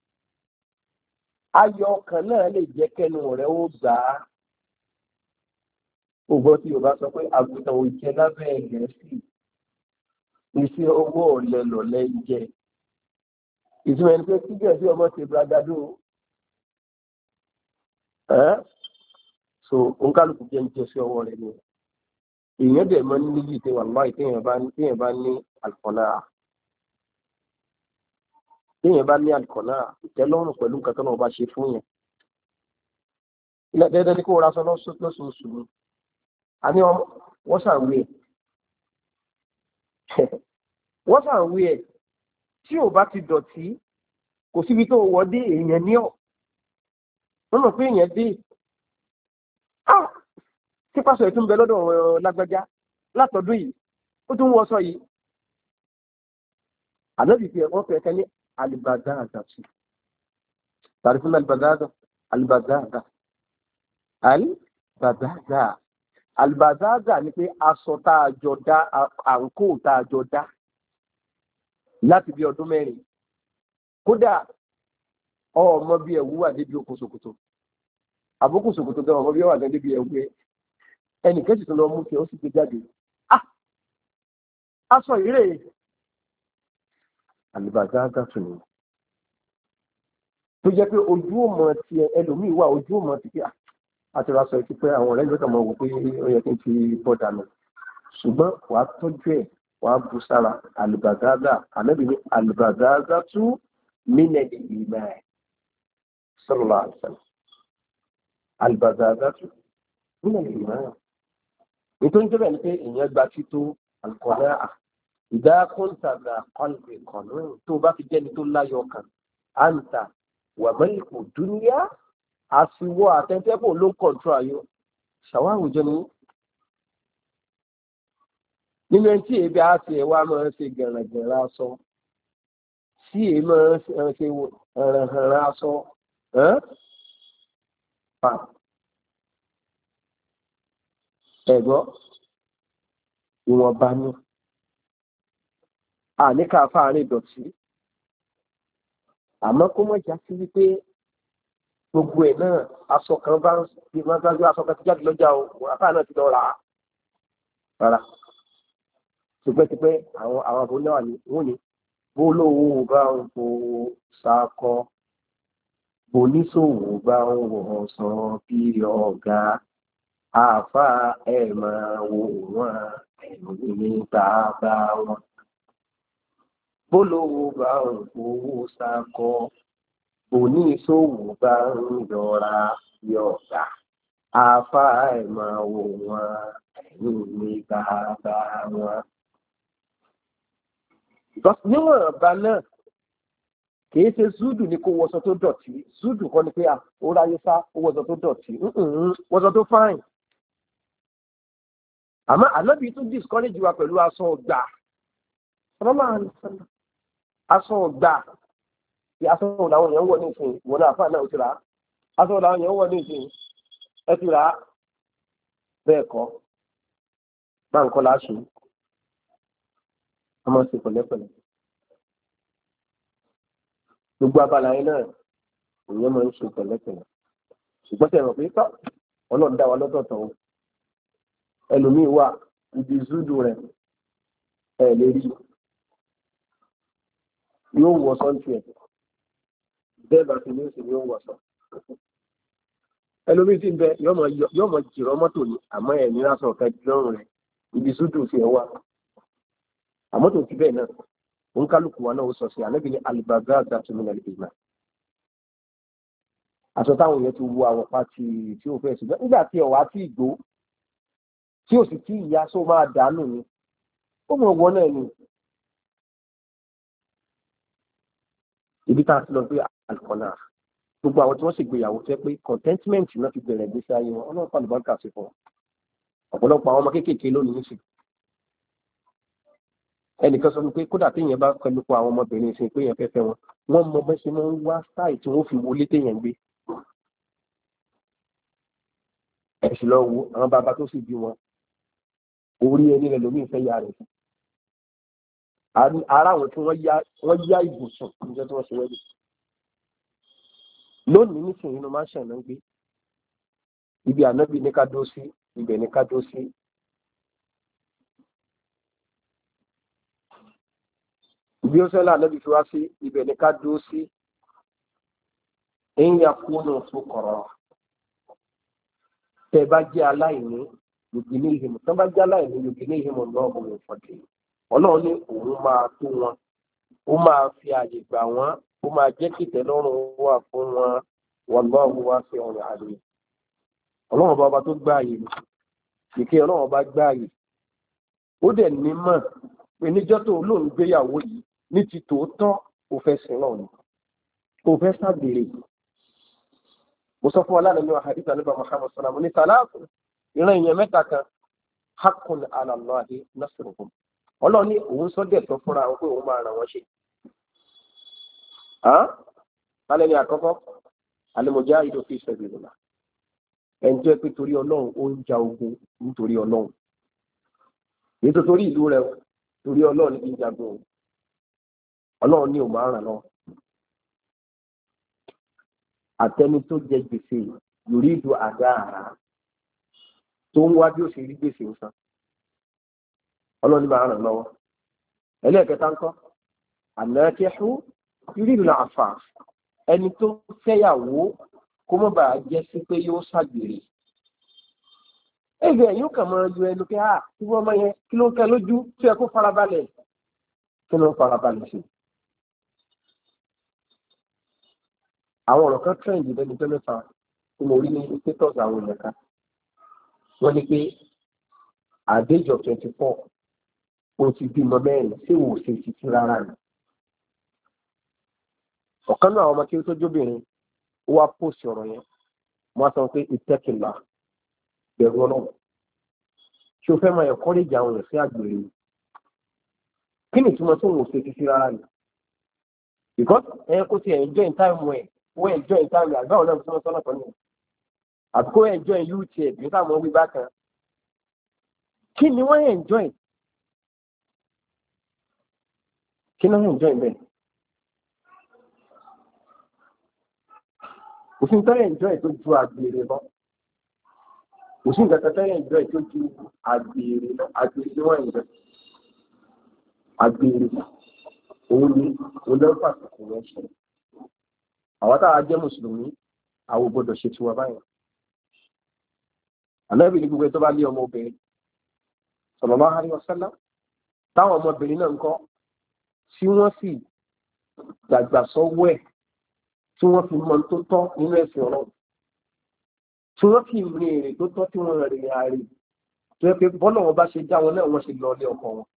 ayọ̀ ọkàn náà lè jẹ́ kẹ́nu rẹ̀ ó gbà á. ògbọ́n tí Yorùbá sọ pé àgùntàn òjẹ lábẹ́ Gẹ̀ẹ́sì iṣẹ́ owó ọ̀lẹ lọ̀lẹ jẹ ìtumọ̀ ẹni pé kí Gẹ̀ẹ́sì ọmọ ti bragado so òǹkálùkù jẹ́ ń jẹ sí ọwọ́ rẹ̀ ni èèyàn dẹ̀ mọ́ níyì tí wàá láì téèyàn bá ní àlùkọ́nà ìtẹ́lọ́rùn pẹ̀lú nǹkan tó náà bá ṣe fún yẹn. ilẹ̀ dẹ́dẹ́ ní kó ra sọ lọ́sọ̀ọ̀sù ni a ní wọ́n ṣàwé ẹ̀ tí ò bá ti dọ̀tí kò síbi tó wọ́ dé èèyàn ní ọ̀ wọ́n mọ̀ pé èèyàn dé tí pásọ ìtún bẹ lọ́dọ̀ lágbájá látọ̀dún yìí ó tún wọ́sọ yìí ànábì fi ẹ̀kọ́ fẹ́ kẹ́ ní alìbàdáàdà sí tàbí fún alìbàdáàdà ni pé aṣọ tá a jọ dá àǹkó tá a jọ dá láti bí ọdún mẹ́rin kódà ọmọ bí ẹ̀wú wà débi okùn ṣòkòtò àbókùn ṣòkòtò gan ọmọ bí ẹ̀wú wà débi ẹ̀wú ẹ̀ ẹnìkan sì tún lọ mú kí ó sì gbé jáde aṣọ ìrè àlùbàdáàdà tún ni tó jẹ́ pé ojú ọmọ ti ẹlòmíì wà ojú ọmọ ti pé àti ra sọ pé àwọn ọ̀rẹ́ ló kàn mọ́ wò pé ó yẹ kí n fi bọ́ dànù ṣùgbọ́n wàá tọ́jú ẹ̀ wàá bu sára àlùbàdáàdà ànábì ní àlùbàdáàdà tún mílẹ̀ ìgbà ẹ̀ sallallahu alaihi wasallam àlùbàdáàdà tún mílẹ̀ ìgbà ẹ̀ nítorí tó bẹ̀ ni pé èèyàn gba tító àlùkọ́lá ìdá kọ́ńtàgbà kọ́ńtì kọ̀ọ̀nù tó bá fi jẹ́ni tó láyọ̀ kan àǹtà wà mẹ́lìkù dúníyà àfiwọ́ àtẹ́tẹ́pọ̀ ló ń kọ̀ǹtró ayọ̀ ṣàwọn àwùjọ ni nínú ẹni tí èébí á ti ẹ̀wá máa ń ṣe gẹ̀rẹ̀gẹ̀rẹ̀ aṣọ tí èé máa ń ṣe hẹ̀rẹ̀hẹ̀rẹ̀ aṣọ ẹ̀gbọ́ ìwọ̀nba ni àníkà fáàrin ìdọ̀tí àmọ́ kó mọ̀ já sí wípé gbogbo ẹ̀ náà aṣọ kan bá ń gbájú aṣọ kan ti jáde lọ́jà o àfáà náà ti lọ rà á rárá tipẹ́tipẹ́ àwọn àbò náà ni wọ́n ní bó lówó bá ń fò sákọ bó níṣòwò bá ń wọ̀ sàn bí ọ̀gá àfáà ẹ̀ máa wò wọ́n ní bàbá wọn. Bólówó bá ń fowó sákọ, oníṣòwò bá ń yọra yọ̀gà, àáfàá ẹ̀ máa wò wọ́n ẹ̀yìn ní bàbá wọn. Níwọ̀n ọ̀bá náà kìí ṣe zúdù ní kó wọṣọ tó dọ̀tí, zúdù kọ́ ni pé ó ráyé sá ó wọṣọ tó dọ̀tí, wọṣọ tó fáìn. Àmọ́ ànábì tún discourage wa pẹ̀lú aṣọ ọ̀gbà. Aṣọ ọ̀gbà tí aṣọ làwọn èèyàn wọ̀ ní ìsìn wọn náà fáà náà ó ti rà á. Aṣọ làwọn èèyàn wọ̀ ní ìsìn ẹ ti rà á. Bẹ́ẹ̀ kọ́ máa ń kọ́ láṣù. A máa ń ṣe pẹ̀lẹ́pẹ̀lẹ́. Gbogbo abala yẹn náà èèyàn máa ń ṣe pẹ̀lẹ́pẹ̀lẹ́. Ṣùgbọ́n tẹ̀ mọ̀ pé tọ́ Ọlọ́run dá wa lọ́tọ̀ọ̀tọ̀ o. Ẹlòmíì wà ibi zúdù rẹ̀ ẹ̀ lè rí yóò wọ sọ́ǹtì ẹ̀ bẹ́ẹ̀ bá ti ní oṣù yóò wọ̀ sọ. Ẹlòmíì sì ń bẹ yóò mọ jìrọ̀ mọ́tò ni àmọ́ ẹ̀ ní lásán ọ̀fẹ́ lọ́rùn rẹ̀ ibi zúdù fi ẹ̀ wà. Àmọ́ tó ti bẹ́ẹ̀ náà òun kálukú wa náà ó sọ sí ànábì ní alìbàgá àgbàtúmí náà lè gbà. Aṣọ táwọn yẹn ti wo àwọn pátì tí ò fẹ́ ṣùgbọ́n nígbà tí ọ̀wá tí ìgbó tí ò sì tí ìyá só máa dànù ni ó mọ̀ wọ́n náà ni. Ibi tá a ti lọ pé àlùkọ́nà gbogbo àwọn tí wọ́n sì gbéyàwó fẹ́ pé contentment náà fi bẹ̀rẹ̀ ìgbésí ayé wọn ọlọ́run pàlù bá ń kà sí fún wọn. Ọ̀pọ̀lọpọ̀ àwọn ọmọ kéékèèké lónìí nìsín. Ẹnìkan sọ pé kódà téèyàn bá pẹ̀lú pọ̀ àwọn ọmọbìnrin ìsìn pé èèyàn fẹ́fẹ́ wọn wọ́n mọ bẹ́ẹ̀ ṣe máa ń wá stáì tí wọ́n fi wọlé téèyàn gbé. Ẹ̀sìn lọ wo àwọn bàbá tó sì bí wọn orí ẹni rẹ̀ lómi ìfẹ́ ya rẹ̀. Ara àwọn tí wọ́n yá ibùsùn níjọ́ tí wọ́n ṣe wẹ́lẹ̀. Lónìí nísìnyí inú máa ń ṣàn náà gbé. Ibi ànábì ní ká dó sí ibẹ̀ ní ká dó sí. Ibi ó sẹ́lá ànábì fi wá sí ibẹ̀ ní ká dó sí. Ẹ̀yìn àkúnnù tó kọ̀rọ̀. Tẹ́ bá jẹ́ aláìní yòókì ní ìhìmọ̀ tán bá jẹ́ aláìní yòókì ní ìhìmọ̀ náà ọ̀hún ìfọ̀dé. Ọlọ́run ní òun máa tó wọn ó máa fi àyè gbà wọ́n ó máa jẹ́ kí ìtẹ́lọ́rùn wà fún wọn wallahu wasi'un alim. Ọlọ́run bá ọba tó gbá àyè ni kìkì ọlọ́run bá gbá àyè ó dẹ̀ ní mọ̀ pé níjọ́ tó lóun gbéyàwó yìí ní ti tòótọ́ ó fẹ́ sin náà ni ó fẹ́ sábèrè. Mo sọ fún wa lánàá ní hadith Ànábì Muhammad sallallahu alaihi wasallam ìran ìyẹn mẹ́ta kan haqqun ala Allahi nasruhum. Ọlọ́run ní òun sọ́dẹ̀ tó fúnra wọn pé òun máa ràn wọ́n ṣe. Alẹ́ ni àkọ́kọ́ al-mujahidu fi sabilillah. Ẹni tó yẹ pé torí ọlọ́run ó ń ja ogun nítorí ọlọ́run. Èyí tó torí ìlú rẹ̀ torí ọlọ́run ní kí n jagun. Ọlọ́run ní òun máa ràn lọ. Àtẹni tó jẹ gbèsè yuridu àdáàrà tó ń wá bí ó ṣe rí gbèsè ń san. Ọlọ́run ní máa ràn lọ́wọ́. Ẹlẹ́ẹ̀kẹta ń kọ́ ànákẹ́hù yuridu al-afaf. Ẹni tó fẹ́yàwó kó mọ́ bàá jẹ́ sí pé yóò ṣàgbèrè. Ẹgbẹ́ yóò kàn máa yọ ẹnu pé tí wọ́n máa yẹ kí ló ń kẹ́ lójú tí ẹ kó farabalẹ̀. Kí ló ń farabalẹ̀ sí? Àwọn ọ̀rọ̀ kan trend lẹ́nu tó mẹ́ta tí mo rí ní status àwọn èèyàn kan. Wọ́n ní pé at the age of 24 o ti bímọ mẹ́rin tí wò ó ṣe títí rárá ni. Ọ̀kan náà àwọn ọmọ kí ó tó jóbìnrin ó wá post ọ̀rọ̀ yẹn wọ́n á sọ pé ìtẹ́kìlá bẹ̀rù ọlọ́run ṣé o fẹ́ máa encourage àwọn èèyàn sí àgbèrè ni kí ni ìtumọ̀ tó ń wò ṣe títí rárá ni because kó ti enjoy time ẹ̀ ó enjoy time ẹ̀ àgbà ọ̀nà ìfúnná sọ́nà kan ní àti kó enjoy youth ẹ̀ bí táwọn wí bákan kí ni wọ́n enjoy kí ni wọ́n enjoy bẹ́ẹ̀. Òfin tẹ́lẹ̀ ìjọ ẹ̀ tó ju àgbèrè lọ. Òfin kẹta tẹ́lẹ̀ ìjọ ẹ̀ tó ju àgbèrè lọ. Àgbèrè ni wọ́n ń jẹ. Àgbèrè òun ni olóńfà kò wọ́n ṣe. Àwọn táwa jẹ́ Mùsùlùmí, àwọn gbọ́dọ̀ ṣe tiwa báyìí. Ànábì ní gbogbo ẹ̀ tó bá lé ọmọ obìnrin. sallallahu alaihi wasallam táwọn ọmọbìnrin náà ń kọ́ tí wọ́n sì dàgbà sọ́wọ́ ẹ̀ tí wọ́n fi mọ tó tọ́ nínú ẹ̀sìn ọlọ́run tí wọ́n fi rìn èrè tó tọ́ tí wọ́n rìn àárẹ̀ tó yẹ pé bọ́lá wọn bá ṣe já wọn náà wọ́n ṣe lọ ilé ọkọ wọn.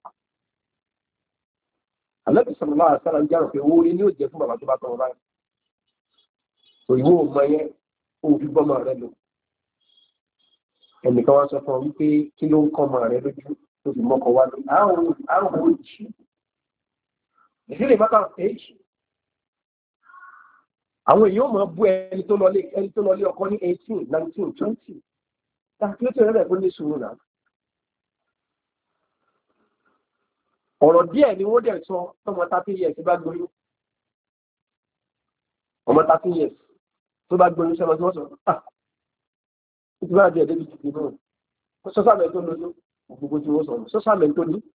Ànábì sallallahu alaihi wasallam ń járò pé owó ni yóò jẹ fún bàbá tó bá tọ́ wọn báyìí. òyìnbó ọmọ yẹn ó fi bọ́mọ rẹ lò. ẹnìkan wá sọ fún ọ wípé kí ló ń kọ́ ọmọ rẹ lójú tó fi mọ́kọ wá lórí àrùn òjì. ìdílé mọ́tà èjì. àwọn èèyàn máa bú ẹni tó lọlé ọkọ ní 18, 19, 20. Láti ó tẹ̀lé rẹ̀ kó ní sùúrù náà. ọ̀rọ̀ díẹ̀ ni wọ́n dẹ̀ sọ tọmọ 30 years bá gbóyún. ọmọ 30 years tó bá gbóyún sẹ́wọ́n tí wọ́n sọ ó ti bá díẹ̀ débi jùlọ náà. sọ́sàmẹ́ tó lóyún gbogbo tí wọ́n sọ sọ́sàmẹ́ tó ní.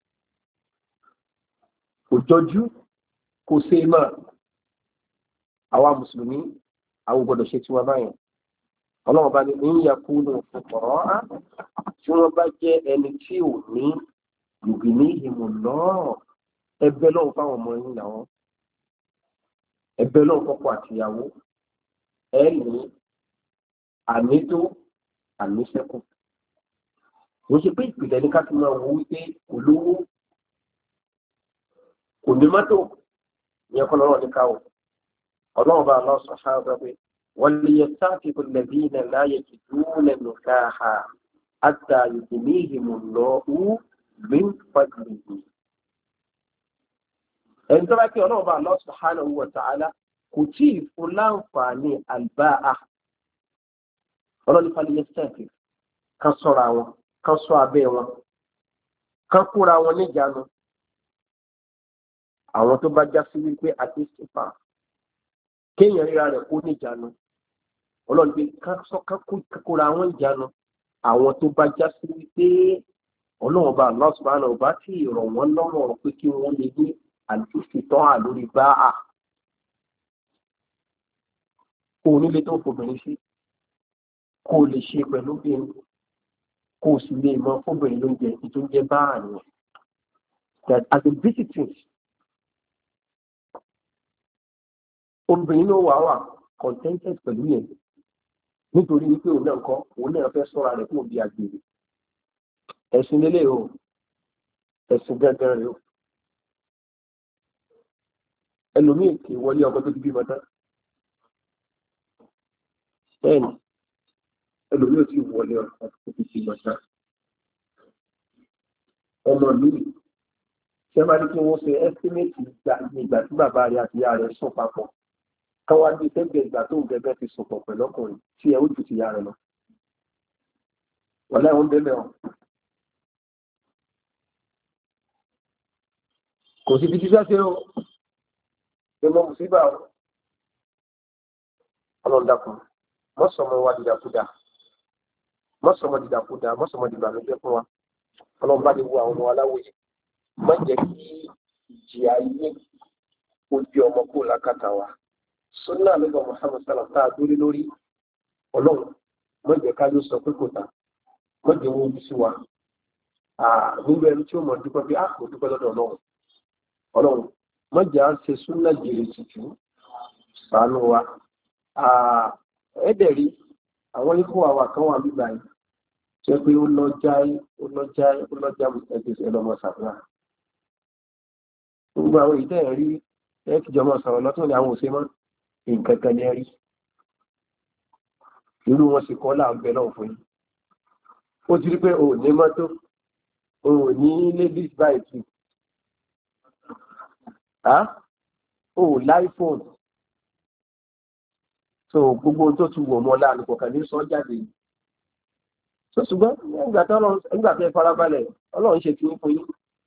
kò jọjú kò ṣe é máa. àwa mùsùlùmí àwọn gbọdọ̀ ṣe tiwa báyìí. ọlọ́run bá ní yakunu fuqara tí wọ́n bá jẹ́ ẹni tí ò ní yughnihim Allah ẹgbẹ́ lọ́wọ́ fáwọn ọmọ yín làwọn ẹgbẹ́ lọ́wọ́ kọ́kọ́ àtìyàwó ẹ ní ànító àníṣẹ́kù. mo ṣe pé ìpìlẹ̀ ní ká ti máa wo wípé olówó kò ní mọ́tò ìyẹn kọ́ lọ́rọ̀ ní káwọ̀. ọlọ́run bá lọ sọ ṣáájú pé وليستعفف الذين لا يجدون نكاحا حتى يغنيهم الله من فضله. ẹni tó bá kí ọlọ́run bá Allah subhanahu wa ta'ala kò tí ì fún láǹfààní àlbáà ọlọ́run فليستعفف kan sọ́ra wọn kan sọ abẹ́ wọn kan kóra wọn níjànú àwọn tó bá já sí wípé àti ìsìnfà kéèyàn ríra rẹ̀ kó níjànú ọlọ́run pé kákóra àwọn ìjànú àwọn tó bá já sí wípé ọlọ́run bá Allah subhanahu bá tí ìrọ̀ wọn lọ́rọ̀ pé kí wọ́n lè ní àlùfíìsì tán àlórí bá a kó nílé tó fòbìnrin sí kó lè ṣe pẹ̀lú bíi kó sì lè mọ fóbìnrin lóúnjẹ tó ń jẹ bá àníyàn that as a visiting obìnrin ló wà contented pẹ̀lú yẹn nítorí wípé òun náà fẹ́ sọ́ra rẹ̀ fún òbí àgbèrè ẹ̀sìn lélẹ̀ o ẹ̀sìn gángan rẹ̀ o ẹlòmíì kì í wọlé ọkọ tó ti bímọ tán bẹ́ẹ̀ni ẹlòmíì ò tí ì wọlé ọkọ tó ti bímọ tán ọmọ mi ṣé máa ní kí wọ́n ṣe estimate ìgbà tí bàbá rẹ̀ àti ìyá rẹ̀ sùn papọ̀ káwá bí tẹ́gbẹ̀ẹ́ ìgbà tó ń gẹ́gẹ́ ti sùn pọ̀ pẹ̀lú ọkùnrin tí ẹ ó jù ti ya rẹ̀ lọ. wọ́n láì wọ́n bẹ́ẹ̀ ọ̀. kò sí títí sẹ́sẹ́ o ìmọ̀ mùsíbà o. ọlọ́dàkùn mọ́sọ̀mọ́ wa dìdàkudà mọ́sọ̀mọ́ dìdàkudà mọ́sọ̀mọ́ dìbànújẹ́ fún wa ọlọ́run bá lè wo àwọn ọmọ aláwòye má jẹ́ kí ìjì ayé ó di ọmọ kó lákàtà wa. Sunna nígbà Muhammad sallam tá a dúró lórí ọlọ́run mọ́jẹ̀ ká ló sọ pé kò tà mọ́jẹ̀ wọn ojú sí wa nígbà ẹni tí ó mọ̀ dúpẹ́ pé kò dúpẹ́ lọ́dọ̀ ọlọ́run mọ́jẹ̀ á ṣe sunna jèrè tìjú ṣàánú wa ẹ̀ẹ́dẹ̀rí àwọn ikú àwa kan wà nígbà yìí tí ó pé ó lọ jáì ẹ̀dẹ̀ ẹlọmọ sàfihàn gbogbo àwọn ìtẹ́ rí ẹ̀ẹ́kìjọmọ sọ̀rọ̀ lọ́tún ní àwọn òṣèmọ́ nǹkan kan ní rí irú wọn sì kọ́ láàbẹ̀ náà fún yín ó ti rí pé o ní mọ́tò o ní ladies bike o láìfóònù so gbogbo tó ti wọ̀ mọ́ láàánú kọ̀ọ̀kan ní sọ jáde so ṣùgbọ́n nígbà tẹ́ farabalẹ̀ ọlọ́run ṣe ti ń fún yín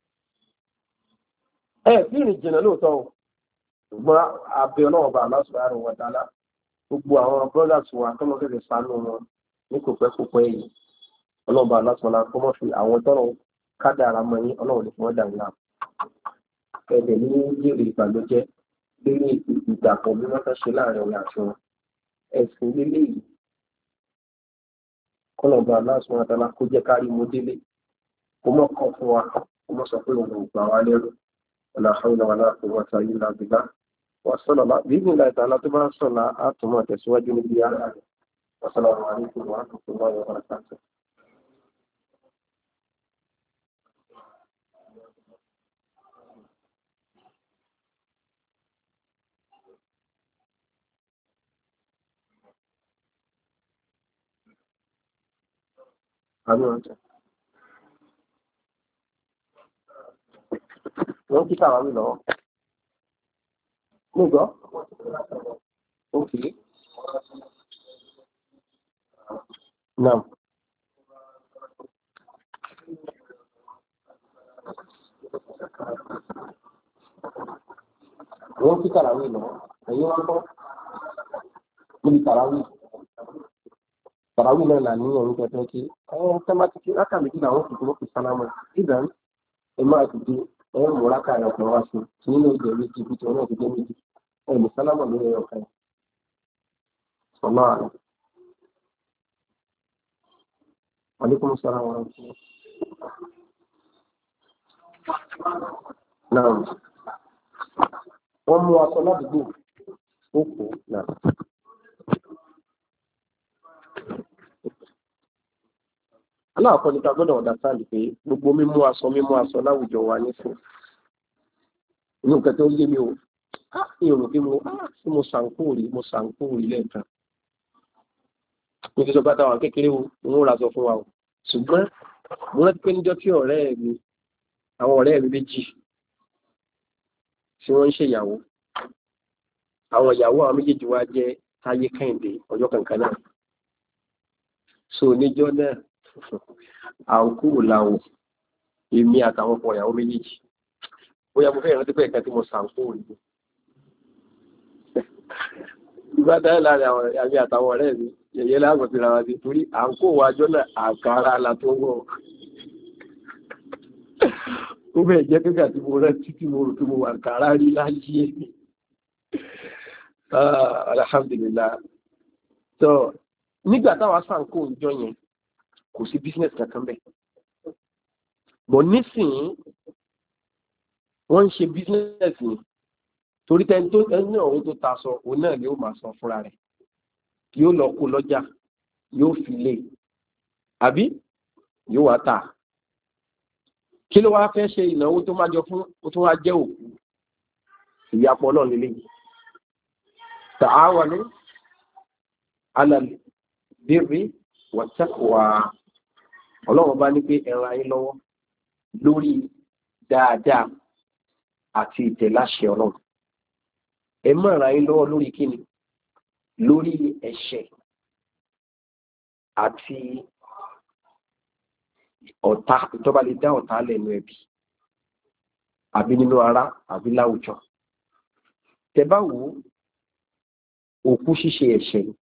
bí ìrìn jìnnà lóòótọ́ o ṣùgbọ́n abẹ́ ọlọ́run bá Allah subhanahu wa ta'ala gbogbo àwọn brothers wa tọ́lọ́ fẹ́fẹ́ sánú wọn ní kò pẹ́ yìí ọlọ́run bá Allah subhanahu kọ́ mọ́ fi àwọn tọ́lọ́ kádàrá mọ́ yín ọlọ́run ní fún wọn dàgbà ẹ̀dẹ̀ ní jèrè ìbànújẹ́ lórí ìgbàpọ̀ bí wọ́n fẹ́ ṣe láàrin ọ̀la àti wọn ẹ̀sìn lílé yìí kọ́lọ̀ bá Allah subhanahu wa ta'ala kó jẹ́ kárí mo délé kó mọ̀ kàn fún wa kó mọ̀ sọ pé òun ò gbà wá lérò wala hawla wala quwwata illa billah wa sallallahu bí ìgbìmọ̀ ìtàlá tó bá sọ̀la á tún mọ̀ tẹ̀síwájú níbi ara rẹ̀ wa sallallahu alaikum wa rahmatullahi wa barakatuh. Wọ́n kí káwàá mi lọ́wọ́. Mo gbọ́. Ok. Now. Wọ́n kí káwàá mi lọ́wọ́. Ẹ̀yin wá kọ́. Níbi tàràwì. Tàràwì náà là ní ọ̀run kẹfẹ́ kí. Tẹ́mátìkì rákà méjì làwọn kìkì ló fi sálámà. Ìdán, ẹ máa dìde. Ẹ mú rákà ẹ̀kọ́ wá sí. Nínú ìjọ méjì bí tí wọ́n náà ti dé méjì. Ẹ lè sálámà lórí ọ̀kan. Sọlá àná. Alaikum salaam wa rahmatullah. Naam. Wọ́n mú aṣọ ládùúgbò. Ó kò náà. Aláàkọ́ ni ká gbọ́dọ̀ understand pé gbogbo mímú aṣọ láwùjọ wa nísìn. Inú nǹkan tó yé mi o. Ìrò bí mo ṣàǹkóòrí lẹ́ẹ̀kan. Mo ti sọ bá táwọn kékeré o, wọ́n rà sọ fún wa o. Ṣùgbọ́n mo rántí pé níjọ́ tí àwọn ọ̀rẹ́ mi méjì tí wọ́n ń ṣe ìyàwó. Àwọn ìyàwó àwọn méjèèjì wá jẹ́ Táyé Kẹ́hìndé ọjọ́ kankan náà. So níjọ́ náà, àǹkú làwọ̀ èmi àtàwọn ọkọ ìyàwó méjèèjì. Bóyá mo fẹ́ ìrántí pé ẹ̀ka tí mo ṣàǹkóòrí. Ìgbà dáa láàrin àwọn àmì àtàwọn ọ̀rẹ́ mi, yẹ̀yẹ́ láàbọ̀ sí ra wa sí torí àǹkó wa jọ́nà àkàrà la tó wọ̀. Ó bẹ̀ẹ̀ jẹ́ pẹ́kà tí mo rántí tí mo rò pé mo wà àkàrà rí láyé. Alhamdulillah. So, nígbà táwa ṣàǹkó ìjọ yẹn, kò sí business kankan bẹ́ẹ̀. Bọ̀ nísìnyí, wọ́n ń ṣe business ni. Torí ẹni ọ̀hún tó ta sọ, òun náà ni ó máa sọ fúnra rẹ̀. Yóò lọ kó lọ́jà, yóò fi lé. Àbí? Yóò wá tà. Kí ló wá fẹ́ ṣe ìnáwó tó máa jọ fún ó tó wá jẹ́ òkú? Ìyapọ̀ náà nílé. Ta'awanu 'ala al-birri wat-taqwa. Ọlọ́run bá ní pé ẹ ràn yín lọ́wọ́ lórí dáadáa àti ìtẹ̀láṣẹ Ọlọ́run. Ẹ má ràn yín lọ́wọ́ lórí kíni? Lórí ẹ̀ṣẹ̀ àti ọ̀tá ìjọba lè dá ọ̀tá lẹ́nu ẹbí àbí nínú ara àbí láwùjọ. Tẹ́ bá wò òkú ṣíṣe ẹ̀ṣẹ̀ ni.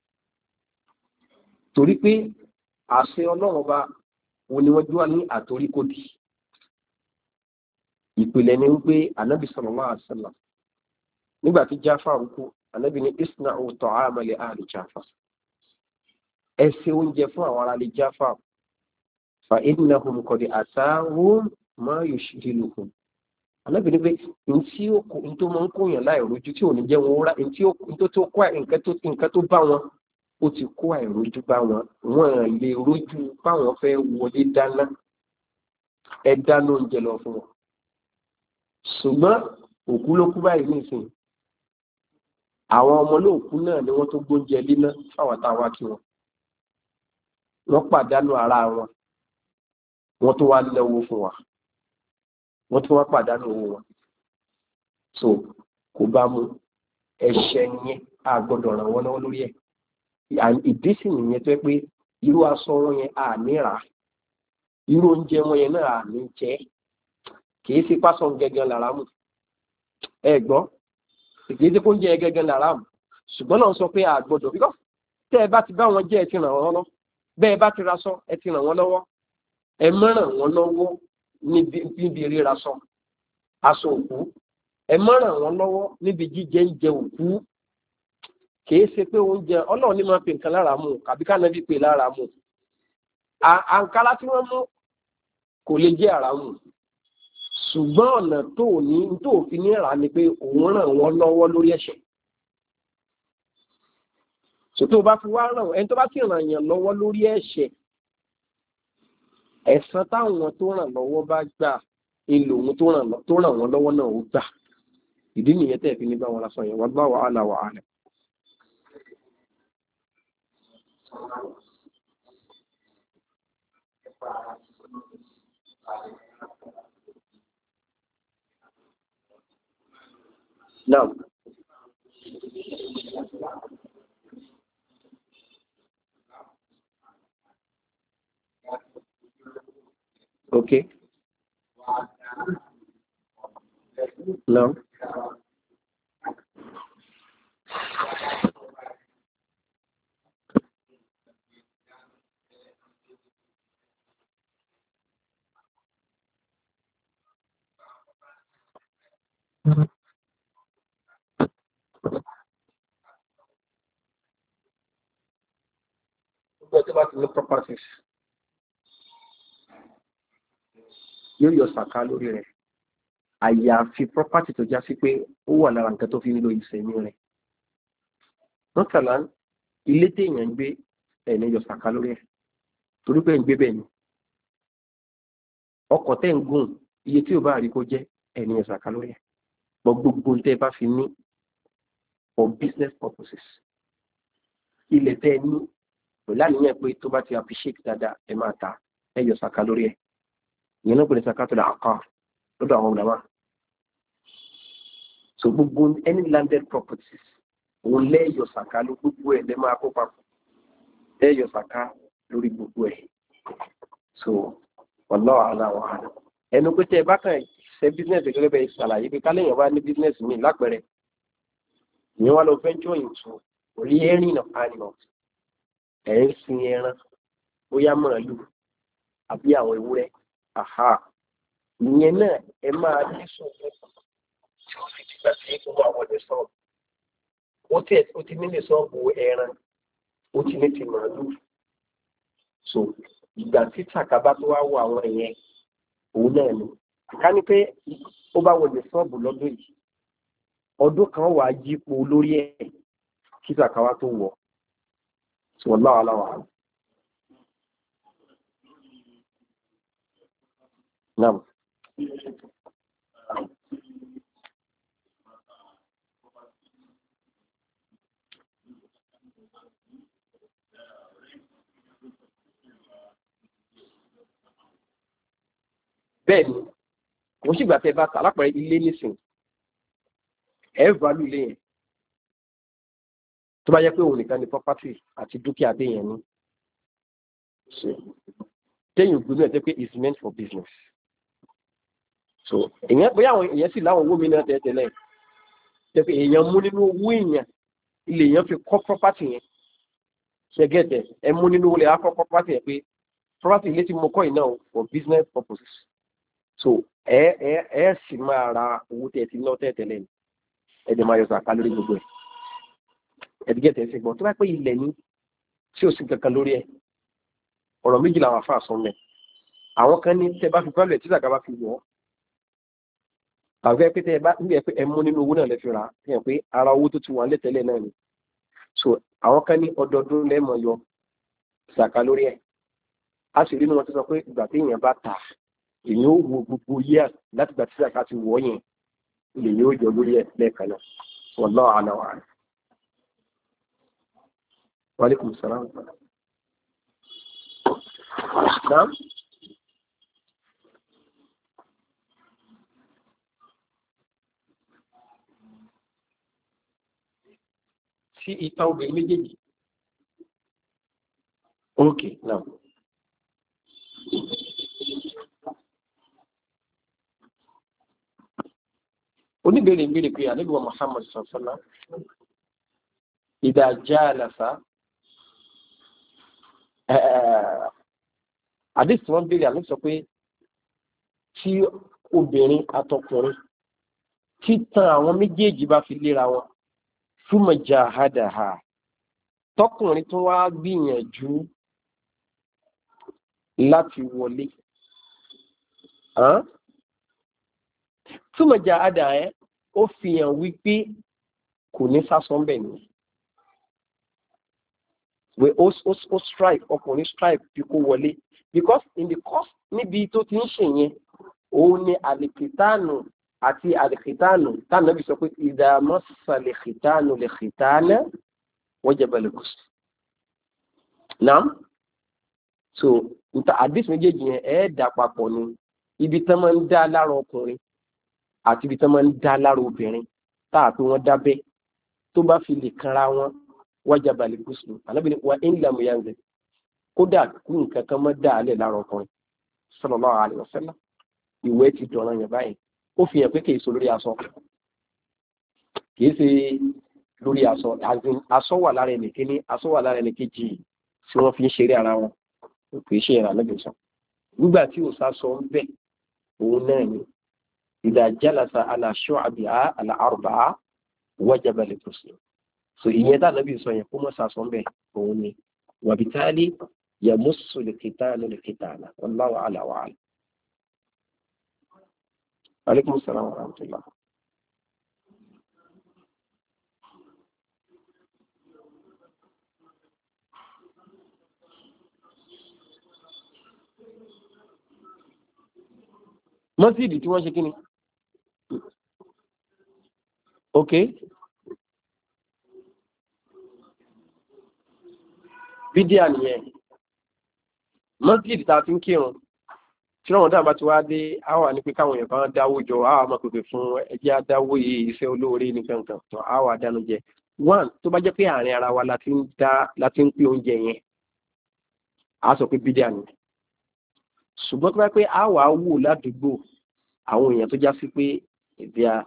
Torí pé àṣẹ Ọlọ́run bá wọn ni wọ́n jú wá ní àtoríkòdì. Ìpìlẹ̀ ni wípé Ànábì sallallahu alaihi wasallam nígbà tí Jáfà kú, Ànábì ní isna'u ta'ama li ahli Jáfà. Ẹ ṣe oúnjẹ fún àwọn ará ilé Jáfà. Fa innahum qad atahum ma yushghiluhum. Ànábì ní pé n tó máa ń kóyàn láì rojú tí ò ní jẹ́ wọn rá nǹkan tó bá wọn ó ti kó àìrójú bá wọn. Wọ́n lè rójú báwọn fẹ́ wọlé dáná. Ẹ dáná oúnjẹ lọ fún wọn. Ṣùgbọ́n òkú ló kú báyìí nísìnyí. Àwọn ọmọ olóòkú náà ni wọ́n tó gbóúnjẹ líná fáwọn táwa kí wọn. Wọ́n pàdánù ara wọn. Wọ́n tó wá náwó fún wa. Wọ́n tó wá pàdánù owó wọn. So kò bá mu ẹ̀ṣẹ̀ yẹn a gbọ́dọ̀ ràn wọ́n lọ́wọ́ lórí ẹ̀. Ìdí sì nìyẹn tó yẹ pé irú aṣọ wọn yẹn à ní rà. Irú oúnjẹ wọn yẹn náà à ní jẹ. Kì í sí pásọ̀ gẹ́gẹ́ lára mù. Ẹ gbọ́. Kì í sí oúnjẹ gẹ́gẹ́ lára mù. Ṣùgbọ́n náà sọ pé a gbọ́dọ̀ bíkọ́ tẹ́ ẹ bá ti bá wọn jẹ́ ẹ ti ràn wọ́n lọ́wọ́. Bẹ́ẹ̀ bá ti raṣọ ẹ ti ràn wọ́n lọ́wọ́. Ẹ má ràn wọ́n lọ́wọ́ níbi ríra sọ aṣọ òkú. Ẹ má ràn wọ́n lọ́wọ́ níbi jíjẹ ń jẹ òkú. Kìí ṣe pé oúnjẹ Ọlọ́run ní máa fi nǹkan lára mú àbí ká nàbí pé lára mú. Àǹkárá tí wọ́n mú kò lè jẹ́ àràmù ṣùgbọ́n ọ̀nà tó fi ní rà ni pé òun ràn wọ́n lọ́wọ́ lórí ẹ̀ṣẹ̀. tó bá fi wá ràn ẹni tó bá sì ràn yàn lọ́wọ́ lórí ẹ̀ṣẹ̀ ẹ̀san táwọn tó ràn lọ́wọ́ bá gbà ilé òun tó ràn wọ́n lọ́wọ́ náà ó gbà. ìdí nìyẹn tẹ́ fi ní bá wọn lásán yẹn wallahu a'la wa a'lam. Now, okay. No. What about the properties? Yóò yọ sàká lórí rẹ̀. Àyàfi property tó já sí pé ó wà lára nǹkan tó fi ń lo ìsẹ̀mí rẹ̀. Nọ́tàlá ilé téèyàn ń gbé ẹ̀ní yọ sàká lórí ẹ̀. Torí pé ń gbé bẹ́ẹ̀ ni. Ọkọ̀ tẹ́ ń gùn iye tí ò bá rí kó jẹ́ ẹ̀ní yọ sàká lórí ẹ̀. Gbogbo tẹ́ bá fi ní for business purposes. Ilẹ̀ tẹ́ ní pẹ̀lú àníyàn pé tó bá ti appreciate dáadáa ẹ máa ta ẹ yọ sàká lórí ẹ̀. Ìyẹn náà pè ní sàká tó dà àkọ́ lọ́dọ̀ àwọn ọ̀dàmá. So gbogbo any landed properties òun lẹ́yọ̀ sàká ló gbogbo ẹ̀ lẹ́ máa kó papọ̀ lẹ́yọ̀ sàká lórí gbogbo ẹ̀. So wallahu a'la wa a'lam. Ẹnu pé tẹ́ ẹ bá kàn ṣe business gẹ́gẹ́ bẹ́ẹ̀ ṣàlàyé pé káléèyàn bá ní business mi lápẹẹrẹ ìyẹn wá lọ venture into rearing of animals ẹ̀ ń sin ẹran bóyá màálù àbí àwọn ewúrẹ́ ìyẹn náà ẹ máa ní sọ̀rọ̀ tí ó fi dìgbà tí gbogbo àwọn ọ̀dẹ sọ̀rọ̀ ó ti nílé sọ́ọ̀bù ẹran ó ti ní ti màálù so ìgbà tí tàkàbá tó wá wọ àwọn ẹ̀yẹn òun náà ni ká ní pé ó bá wọlé sọ́ọ̀bù lọ́dún yìí ọdún kan wà á yípo lórí ẹ̀ kí tàkàwá tó wọ̀ so wallahu a'lam wa a'lam. Naam. Bẹ́ẹ̀ni kò sígbà tẹ́ bá ta lápẹẹrẹ ilé nísìn ẹ value ilé yẹn tó bá yẹ pé òun nìkan ni property àti dúkìá téèyàn ní téèyàn gbóná ẹ̀ tẹ́ pé is meant for business. So èèyàn bóyá àwọn èèyàn sì láwọn owó mi náà tẹ́tẹ́lẹ̀ tẹ́ pé èèyàn mú nínú owó èèyàn ilé èèyàn fi kọ́ property yẹn ṣẹ́gẹ́tẹ̀ ẹ mú nínú owó lè á kọ́ property yẹn pé property ilé tí mo kọ́ yìí náà for business purposes. So ẹ sì máa ra owó tẹ́ ti ná tẹ́tẹ́lẹ̀ ni ẹ dẹ̀ máa yọ sàká lórí gbogbo ẹ̀ ẹ̀dígẹ́tẹ̀ ṣe gbọ́n tó bá pé ilẹ̀ ní tí ò sí kankan lórí ẹ̀ ọ̀rọ̀ méjì làwọn afá sọ mẹ́ àwọn kan ní tẹ́ bá fi pálọ̀ tí sàká bá fi wọ̀ àwọn ẹgbẹ́ tẹ́ bá níbi ẹ̀ pé ẹ mú nínú owó náà lẹ́ fi ra fi hàn pé ara owó tó ti wà lẹ́tẹ̀lẹ̀ náà ni so àwọn kan ní ọdọọdún lẹ́mọ̀ yọ sàká lórí ẹ̀ a sì rí inú wọn tó sọ pé ìgbà tí èèyàn bá ta èèyàn ó wo gbogbo yíyà láti gbà tí sàká ti wọ̀ yẹn èèyàn ó jọ lórí ẹ̀ lẹ́ẹ̀kan náà wallahu a'lam wa a'lam. Wa alaikum salaam. Naam. Sí ìta obìnrin méjèèjì. Ok, now. Oníbèrè ń bèrè pé ànábì wa Muhammad sallallahu alaihi wasallam idha jalasa àdéhùn tí wọ́n bèrè àlọ́ sọ pé tí obìnrin àtọkùnrin títan àwọn méjèèjì bá fi léra wọn thumma jahadaha tọkùnrin tó wá gbìyànjú láti wọlé túmọ̀ jà àdà ẹ̀ ó fi hàn wípé kò ní sásán bẹ̀ ni wẹ́ ó strike ọkùnrin strike bí kò wọlé because in the course níbi tó ti ń ṣe yẹn òun ni àlèkìtánù àti àlèkìtánù tánàbí sọ pé ìdààmọ́sà lèkìtánù lèkìtánù wajaba al-ghusl. Naam so nta àdìs méjèèjì yẹn ẹ̀ẹ́dà papọ̀ ni ibi tán máa ń dá lára ọkùnrin àti ibi tán máa ń dá lára obìnrin táà pé wọ́n dábẹ́ tó bá fi lè kanra wọn wajaba al-ghusl. Ànábì ní wa in lam yanzil kódà kú nǹkan kan mọ́ dá alẹ́ lára ọkùnrin sallallahu alaihi wasallam ìwé ti dọ̀ràn yẹn báyìí ó fi hàn pé kì í so lórí aṣọ kì í ṣe lórí aṣọ wà lára ẹnì kíní aṣọ wà lára ẹnì kejì tí wọ́n fi ń ṣeré ara wọn kì í ṣe ìrànlọ́ gbèsàn nígbà tí òsà sọ ń bẹ̀ òun náà ni idha jalasa ala shu'abiha ala arba'a wajaba al-ghusl. So ìyẹn tá ànábì sọ yẹn kó mọ́ sàṣọ ń bẹ̀ òun ni wabitali yamussu al-khitanu al-khitana wallahu a'lam wa a'lam. Alaikum assalam wa rahmatullah. Mọ́sídì tí wọ́n ṣe kí ni? Ok. Bídíà nìyẹn. Mọ́sídì ta fi ń kírun. Tí wọ́n dábàá ti wá dé, àwa ní pé káwọn èèyàn kan dáwó jọ, àwa máa pèpè fún ẹjẹ́ àdáwó yìí iṣẹ́ olóore nìkan kan, tó àwa dánú jẹ. One, tó bá jẹ́ pé àárín ara wa láti ń pín oúnjẹ yẹn, a sọ pé bídíà ni. Ṣùgbọ́n tó bá pé àwa wò ládùúgbò àwọn èèyàn tó já sí pé they are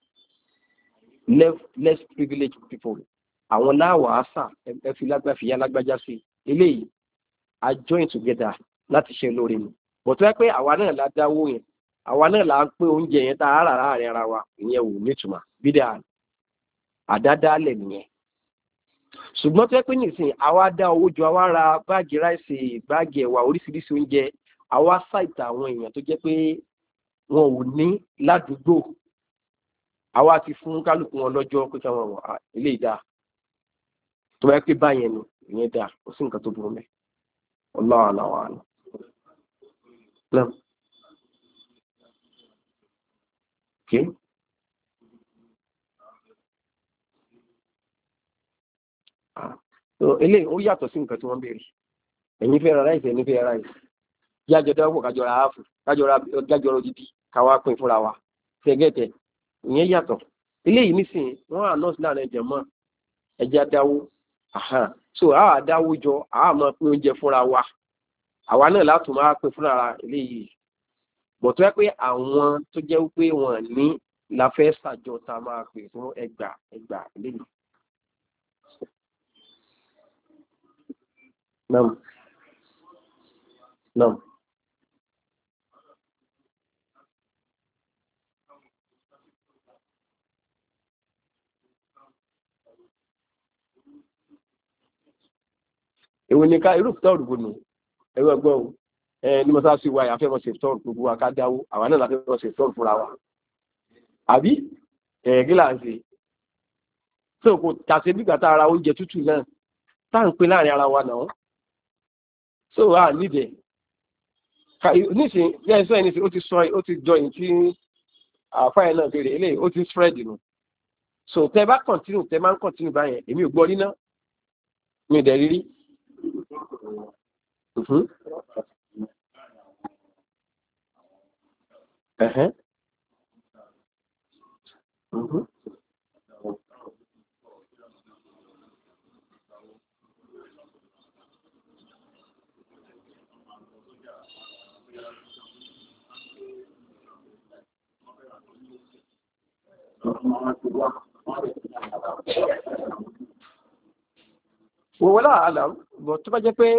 less privileged people, àwọn láwà àṣà ẹfìyà lágbájá sí eléyìí a join together láti ṣe lórí ni. Bọ̀ tó yẹ pé àwa náà la dáwó yẹn àwa náà la ń pé oúnjẹ yẹn tá a rà láàrin ara wa ìyẹn ò nítumọ̀ bídà àdádálẹ̀ nìyẹn. Ṣùgbọ́n tó yẹ pé nìsín àwa dá owó jọ àwa ra báàgì ráìsì báàgì ẹ̀wà oríṣiríṣi oúnjẹ àwa ṣàìtà àwọn èèyàn tó jẹ́ pé wọn ò ní ládùúgbò àwa ti fún kálukú wọn lọ́jọ́ pé káwọn wọ̀ ilé ìdá tó yẹ pé báyẹn ni ìyẹn dá kò sí nǹkan tó burú mẹ́ Allahu a'lam. Naam. Okay. So eléyìí ó yàtọ̀ sí nǹkan tí wọ́n béèrè. Ẹ̀yin fẹ́ ra ráìsì ẹni fẹ́ ra ráìsì. Jájọ dáwọ́ kájọ ra áàfù kájọ ra odidi káwá pín fúnra wa. Fẹ́gẹ́tẹ̀ ìyẹn yàtọ̀. Eléyìí nísìnyí wọ́n ànọ́ọ̀sì láàrin ẹ̀jẹ̀ mọ́ ẹja dáwó. So àwa dáwó jọ àwa máa pín oúnjẹ fúnra wa. Àwa náà látò máa pín fúnra eléyìí. Bọ̀tọ́ ẹ pé àwọn tó jẹ́ wípé wọ́n ní la fẹ́ ṣàjọ tá a máa pè fún ẹgbà eléyìí. Naam. Naam. Èwo ni ká irú fítọ́ọ̀rù gbogbo nù ẹ̀rọ ẹgbọ́n o ní mọ́sáàsì wa àfẹ́ mọ́ ṣe fítọ́ọ̀rù gbogbo wa ká dáwó àwa náà láfẹ́ mọ́ ṣe fítọ́ọ̀rù fúnra wa àbí gíláàsì tó kò tàṣe nígbà tá ara oúnjẹ tútù náà tá à ń pín láàrin ara wa náà so a nídẹ̀ nísìn yẹn sọ ẹni sí ó ti jọ ìyìn tí àfáà náà béèrè eléyìí ó ti spread nù so tẹ bá máa ń continue báyẹn èmi ò gbọ́ rí náà mi dẹ̀ rírí. Wọ́n àlà bọ̀ tó bá jẹ́ pé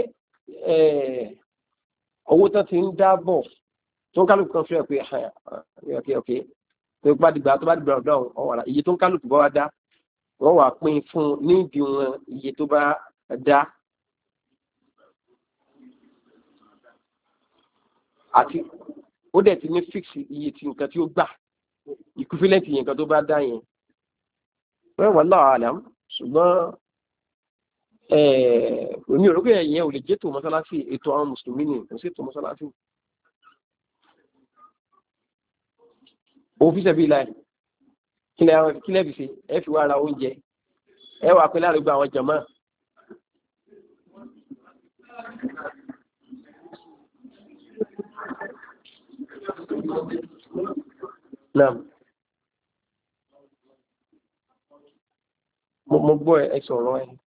owó tán ti ń dábọ̀ tó ń kálùkù kan fẹ́ pé ọ̀kẹ́ tó bá dìgbà ọ̀dọ́ ọ̀wàrà iye tó ń kálùkù bá wá dá wọ́n wà pín fún ní ìdíwọ̀n iye tó bá dá àti ó dẹ̀ ti ní fix iye tí nǹkan tí ó gbà equivalent yẹn nǹkan tó bá dá yẹn wọ́n wallahu alam ṣùgbọ́n èmi ò rò pé ẹ̀yẹn ò lè jẹ́ tó mọ́sálásí ètò àwọn mùsùlùmí ni kò sí ètò mọ́sálásí òun fi ṣẹ̀bi láì kí lẹ́bi ṣe ẹ fi wá ara oúnjẹ ẹ wà pé láàrin gba àwọn jàmáà náà mo gbọ́ ẹ sọ̀rọ̀ ẹ.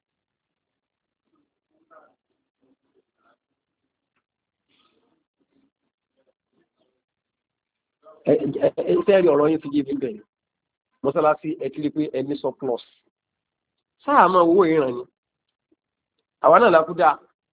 Sẹ́ẹ̀rì ọ̀rọ̀ yín ti yé mi bẹ̀rẹ̀ mọ́sálásí ẹ ti rí pé ẹni sọ plus sáà máa owó ìran ni àwa náà lákúdà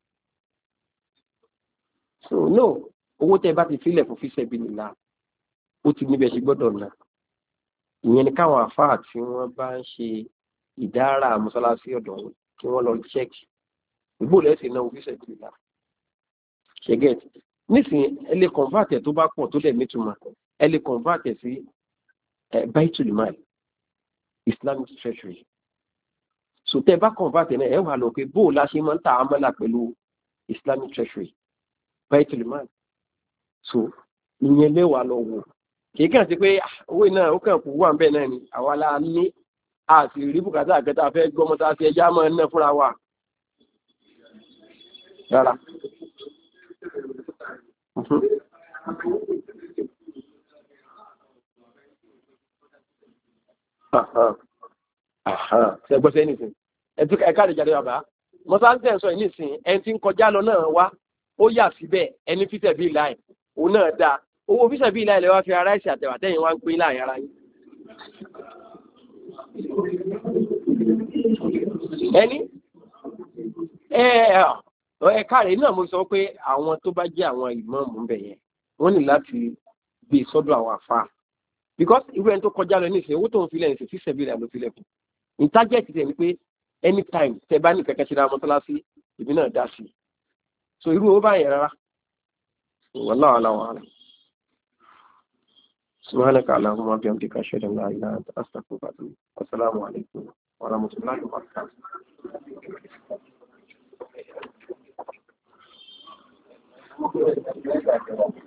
so no owó tẹ́ bá ti sílẹ̀ fún fíṣẹ́ bí nìlá ó ti níbẹ̀ ṣe gbọ́dọ̀ náà ìyẹn ni káwọn àfáà tí wọ́n bá ń ṣe ìdára mọ́sálásí ọ̀dọ̀ wọn kí wọ́n lọ chẹ́ẹ̀kì ìgbò lẹ́sìn náà fíṣẹ́ bí nìlá ṣẹ́gẹ́ẹ̀tì nísìnyí ẹ lè kọ̀ǹfàtẹ̀ tó bá pọ̀ tó dẹ̀ nítumọ̀ ẹ lè kọ̀ǹfàtẹ̀ sí baitul mal Islamic treasury so tẹ́ bá kọ̀ǹfàtẹ̀ náà ẹ wà lọ pé bóò la ṣe máa ń ta àmàlà pẹ̀lú Islamic treasury baitul mal so ìyẹn lẹ́wà lọ wò kìí kàn sí pé owó náà ó kàn kú wà ń bẹ̀ náà ni àwa la ní àti rí bùkátà àgbẹ̀ta fẹ́ gbọ́mọta sí ẹjá máa ń ná fúnra wa rárá. Ṣẹgbọ́sẹ́ nìsín ẹ̀ka àdìjáde bàbá mọ́sáńtẹ̀ ń sọ yìí nìsín ẹni tí ń kọjá lọ náà wá ó yà síbẹ̀ ẹni fíṣẹ̀ bíi láì òun náà dáa owó fíṣẹ̀ bíi láì lẹ́wọ́ fi ara ẹ̀sìn àtẹ̀wà tẹ́yìn wá ń pín láàrin ara yín. ẹni ẹ̀ka rẹ̀ náà mo sọ pé àwọn tó bá jẹ́ àwọn ìmáàmù ń bẹ̀ yẹn wọ́n ní láti gbé sọ́dọ̀ àwọn àfáà because irú ẹni tó kọjá lọ nísìnyí owó tó ń filẹ̀ nísìnyí fíṣẹ̀ bíi láì ló filẹ̀ kù ní tájẹ́ẹ̀tì tẹ̀ ni pé anytime tẹ bá ní kẹ̀kẹ́ ṣe ra mọ́sálásí ìbí náà dá sí so irú owó báyẹn rárá wallahu a'lam. سبحانك اللهم وبحمدك أشهد أن لا إله إلا أنت أستغفرك وأتوب إليك والسلام عليكم ورحمة الله وبركاته.